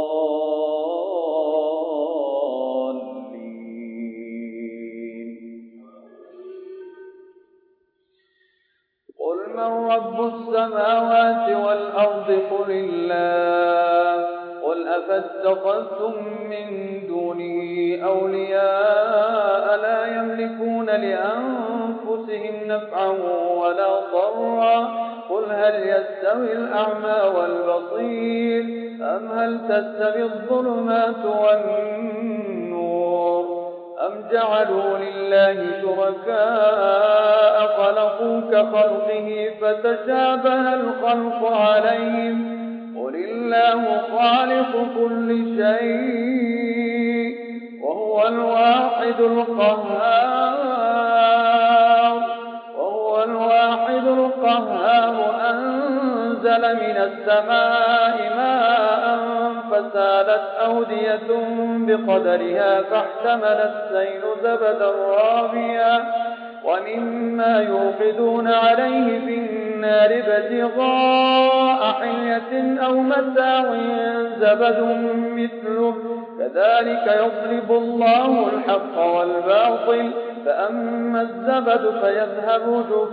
B: قل من رب السماوات والأرض قل الله قل أفاتخذتم من دونه أولياء لا يملكون لأنفسهم نفعا ولا ضرا قل هل يستوي الأعمى والبصير أم هل تستوي الظلمات والنور أم جعلوا لله شركاء خلقوا كخلقه فتشابه الخلق عليهم قل الله خالق كل شيء وهو الواحد القهار وهو الواحد القهار أنزل من السماء ماء فسالت أودية بقدرها فاحتمل السيل زبدا رابيا ومما يوقدون عليه في النار ابتغاء حلية أو متاع زبد مثله كذلك يضرب الله الحق والباطل فأما الزبد فيذهب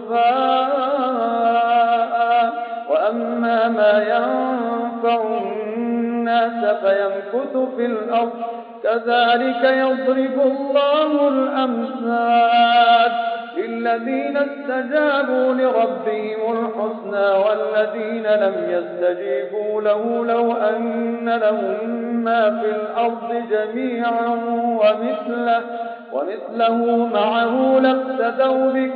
B: جفاء وأما ما ينفع الناس فيمكث في الأرض كذلك يضرب الله الأمثال للذين استجابوا لربهم الحسنى والذين لم يستجيبوا له لو أن لهم ما في الأرض جميعا ومثله, ومثله معه لافتدوا به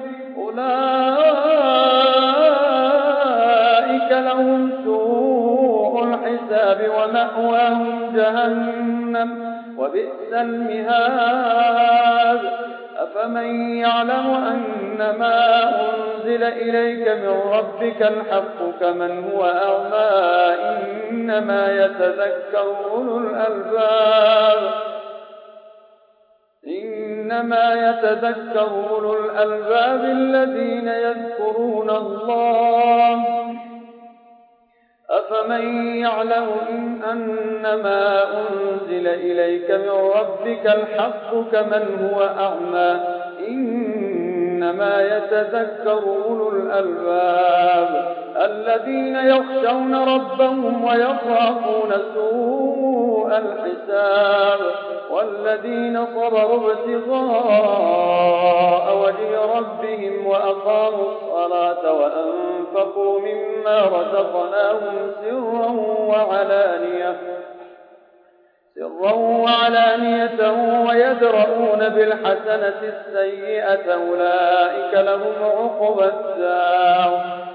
B: أولئك لهم سوء الحساب ومأواهم جهنم وبئس المهاد أفمن يعلم أنما أنزل إليك من ربك الحق كمن هو أعمى إنما يتذكر أولو الألباب إنما يتذكر أولو الألباب الذين يذكرون الله أفمن يعلم إن أنما أنزل إليك من ربك الحق كمن هو أعمى إنما يتذكر أولو الألباب الذين يخشون ربهم ويخافون سوء الحساب والذين صبروا ابتغاء وجه ربهم وأقاموا الصلاة وأنفقوا مما رزقناهم سرا وعلانية سرا وعلانية ويدرؤون بالحسنة السيئة أولئك لهم عقبى الدار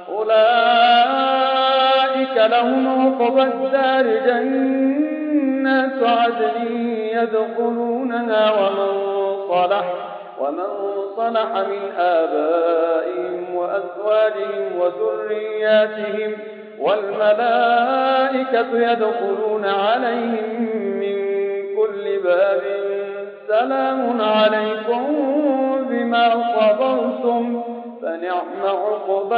B: أولئك لهم عقبى الدار جنات عدن يدخلونها ومن صلح ومن صلح من آبائهم وأزواجهم وذرياتهم والملائكة يدخلون عليهم من كل باب سلام عليكم بما صبرتم فنعم عقبى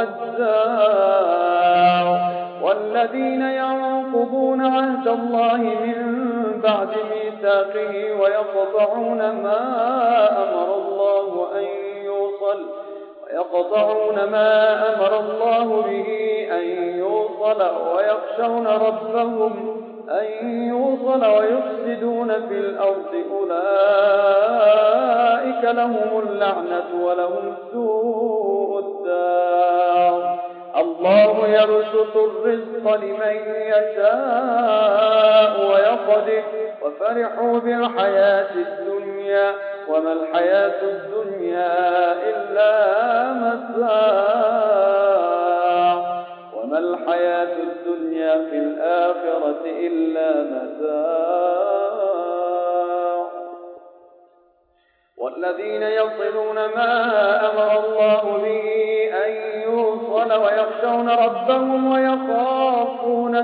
B: الدار والذين ينقضون عهد الله من بعد ميثاقه ويقطعون ما أمر الله أن يوصل ويقطعون ما أمر الله به أن يوصل ويخشون ربهم أن يوصل ويفسدون في الأرض أولئك لهم اللعنة ولهم سوء الدار. الله يبسط الرزق لمن يشاء ويقدر وفرحوا بالحياة الدنيا وما الحياة الدنيا إلا متاع وما الحياة الدنيا في الآخرة إلا متاع. والذين يصلون ما أمر الله به أن يوصل ويخشون ربهم ويخافون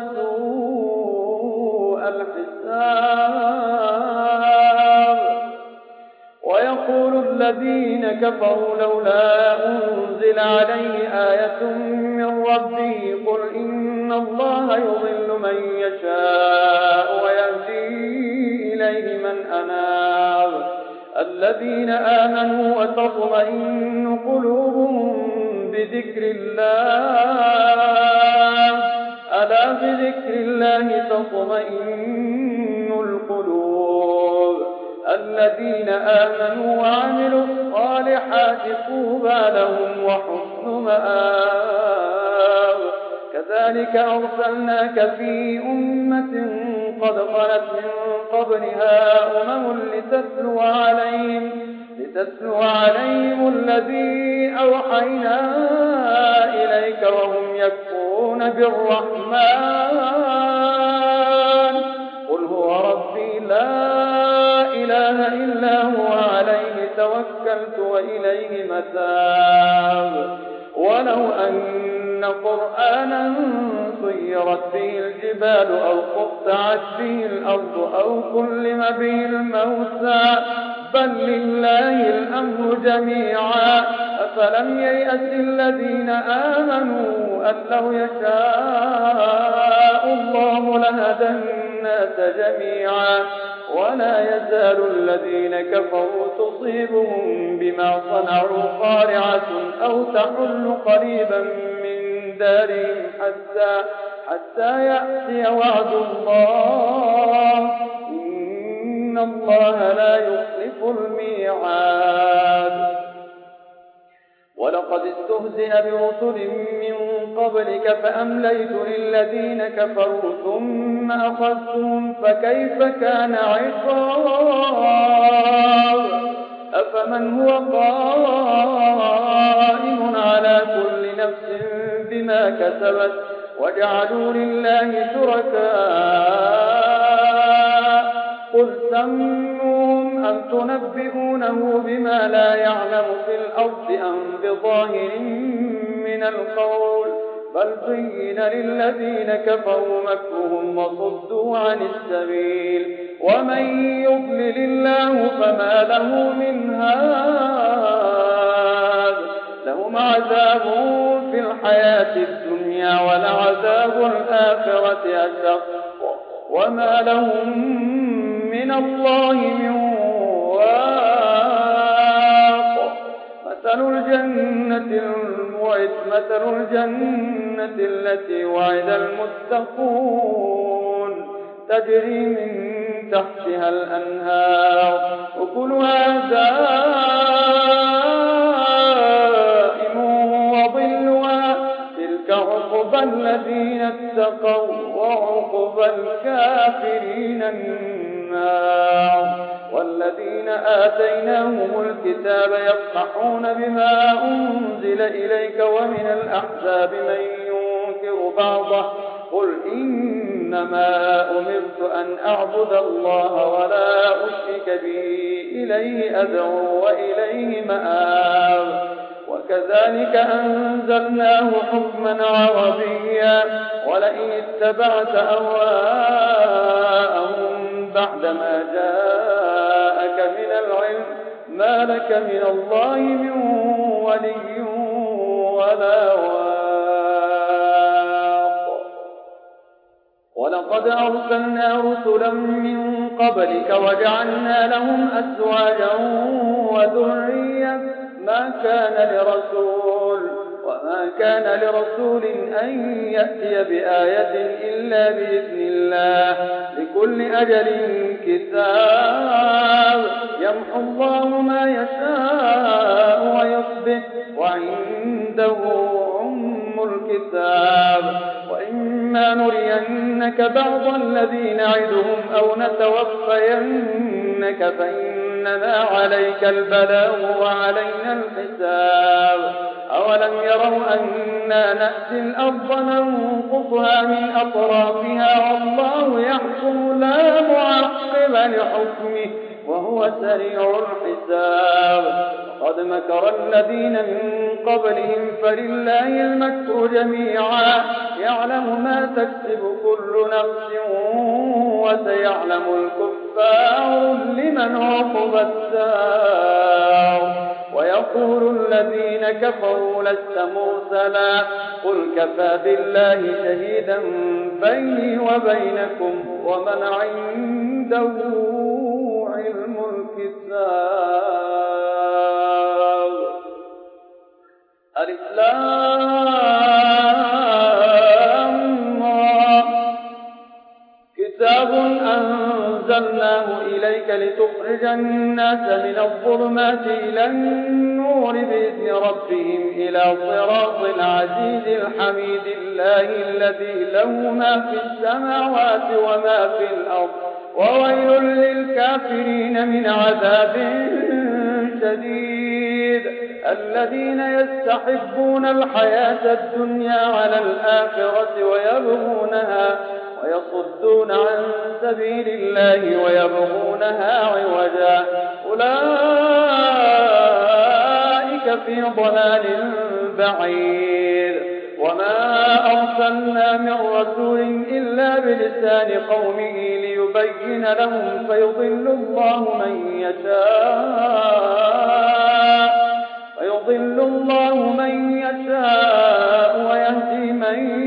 B: سوء الحساب. ويقول الذين كفروا لولا أنزل عليه آية من ربه قل إن الله يضل من يشاء ويهدي إليه من أناب. الذين آمنوا وتطمئن قلوبهم بذكر الله ألا بذكر الله تطمئن القلوب. الذين آمنوا وعملوا الصالحات طوبى لهم وحسن مآب. كذلك أرسلناك في أمة قد خلت من قبلها أمم لتتلو عليهم لتتلو عليهم الذي أوحينا إليك وهم يكفرون بالرحمن قل هو ربي لا إله إلا هو عليه توكلت وإليه متاب. ولو أن قرآنا سيرت به الجبال أو قطعت به الأرض أو كلم به الموتى بل لله الأمر جميعا أفلم ييأس الذين آمنوا أن لو يشاء الله لهدى الناس جميعا. ولا يزال الذين كفروا تصيبهم بما صنعوا قارعة أو تحل قريبا من دارهم حتى, حتى يأتي وعد الله إن الله لا يخلف الميعاد. ولقد استهزئ برسل من قبلك فأمليت للذين كفروا ثم أخذتهم فكيف كان عقاب. أفمن هو قائم على كل نفس بما كسبت وجعلوا لله شركاء قل سموهم أم تنبئونه بما لا يعلم في الأرض أم بظاهر من القول بل زين للذين كفروا مكرهم وصدوا عن السبيل ومن يضلل الله فما له من هاد. لهم عذاب في الحياة الدنيا ولعذاب الآخرة أشق وما لهم من الله من واق. مثل الجنة الموعد مثل الجنة التي وعد المتقون تجري من تحتها الأنهار أكلها دائم وظلها تلك عقبى الذين اتقوا وعقبى الكافرين النار. والذين آتيناهم الكتاب يفرحون بما أنزل إليك ومن الأحزاب من ينكر بعضه قل إنما أمرت أن أعبد الله ولا أشرك به إليه أدعو وإليه مآب. وكذلك أنزلناه حكما عربيا ولئن اتبعت أهواءهم بعدما جاءك من العلم ما لك من الله من ولي ولا واق. ولقد أرسلنا رسلا من قبلك وجعلنا لهم أزواجا وذرية ما كان لرسول وما كان لرسول أن يأتي بآية إلا بإذن الله لكل أجل كتاب يمحو الله ما يشاء ويثبت وعنده أم الكتاب وإما نرينك بعض الذي نعدهم أو نتوفينك فإنما عليك البلاغ وعلينا الحساب أولم يروا أنا نأتي الأرض ننقصها من أطرافها والله يحكم لا معقب لحكمه وهو سريع الحساب وقد مكر الذين من قبلهم فلله المكر جميعا يعلم ما تكسب كل نفس وسيعلم الكفار لمن عقب الدار ويقول الذين كفروا لست مرسلا قل كفى بالله شهيدا بيني وبينكم ومن عنده علم الكتاب ألف لام را كتاب أنزلناه إليك لتخرج الناس من الظلمات إلى النور بإذن ربهم إلى صراط العزيز الحميد الله الذي له ما في السماوات وما في الأرض وويل للكافرين من عذاب شديد الذين يستحبون الحياة الدنيا على الآخرة ويبغونها ويصدون عن سبيل الله ويبغونها عوجا أولئك في ضلال بعيد وما أرسلنا من رسول إلا بلسان قومه ليبين لهم فيضل الله من يشاء فيضل الله من يشاء ويهدي من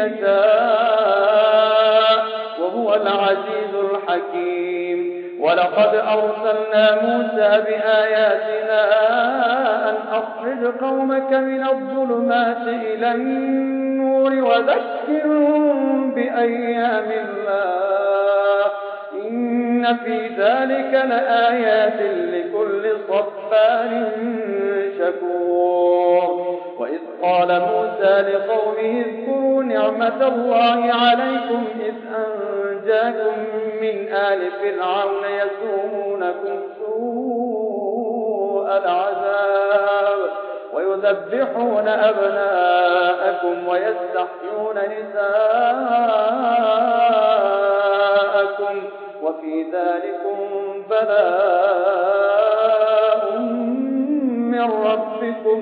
B: يشاء وهو العزيز الحكيم ولقد أرسلنا موسى بآياتنا أن أخرج قومك من الظلمات إلى النور وذكرهم بأيام الله إن في ذلك لآيات لكل صبار شكور وإذ قال موسى لقومه اذكروا نعمة الله عليكم إذ أنجاكم من آل فرعون يسومونكم سوء العذاب ويذبحون أبناءكم ويستحيون نساءكم وفي ذلكم بلاء من ربكم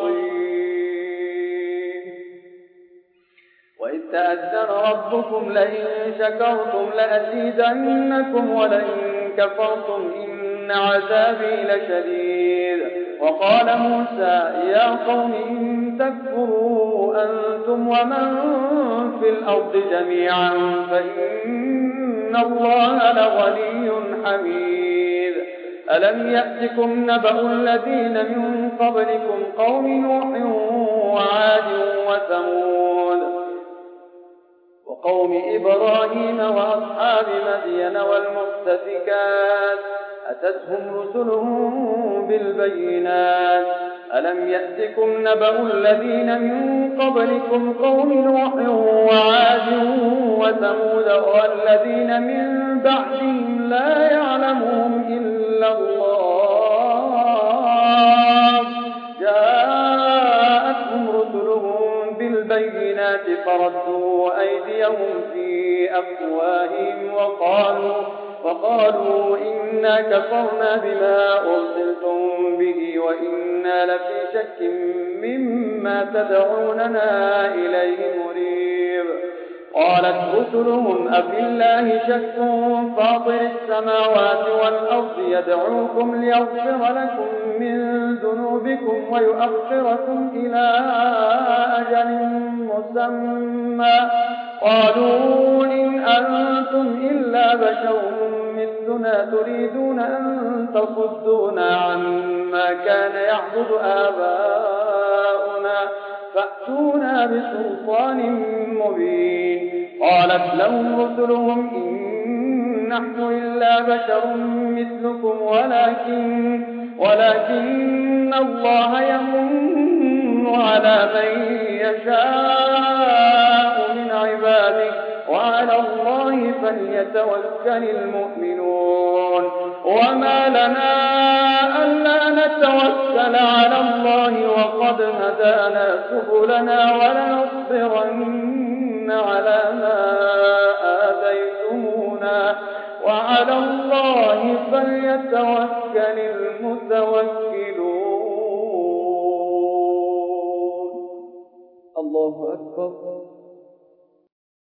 B: عظيم وإذ تأذن ربكم لئن شكرتم لأزيدنكم ولئن كفرتم إن عذابي لشديد وقال موسى يا قوم إن تكفروا أنتم ومن في الأرض جميعا فإن الله لغني حميد ألم يأتكم نبأ الذين من قبلكم قوم نوح وعاد وثمود وقوم إبراهيم وأصحاب مدين والمؤتفكات أتتهم رسلهم بالبينات ألم يأتكم نبأ الذين من قبلكم قوم نوح وعاد وثمود والذين من بعدهم لا يعلمهم إلا الله جاءتهم رسلهم بالبينات فردوا أيديهم في أفواههم وقالوا وقالوا إنا كفرنا بما أرسلتم به وإنا لفي شك مما تدعوننا إليه مريب قالت رسلهم أفي الله شك فاطر السماوات والأرض يدعوكم ليغفر لكم من ذنوبكم ويؤخركم إلى أجل مسمى قالوا إن أنتم إلا بشر مثلنا تريدون أن تصدونا عما كان يعبد آباؤنا فأتونا بسلطان مبين. قالت لهم رسلهم إن نحن إلا بشر مثلكم ولكن, ولكن الله يمن على من يشاء من عباده وعلى الله فليتوكل المؤمنون. وما لنا ألا نتوكل على الله وقد هدانا سبلنا ولنصبرن على ما آتيتمونا وعلى الله فليتوكل المتوكلون. الله أكبر.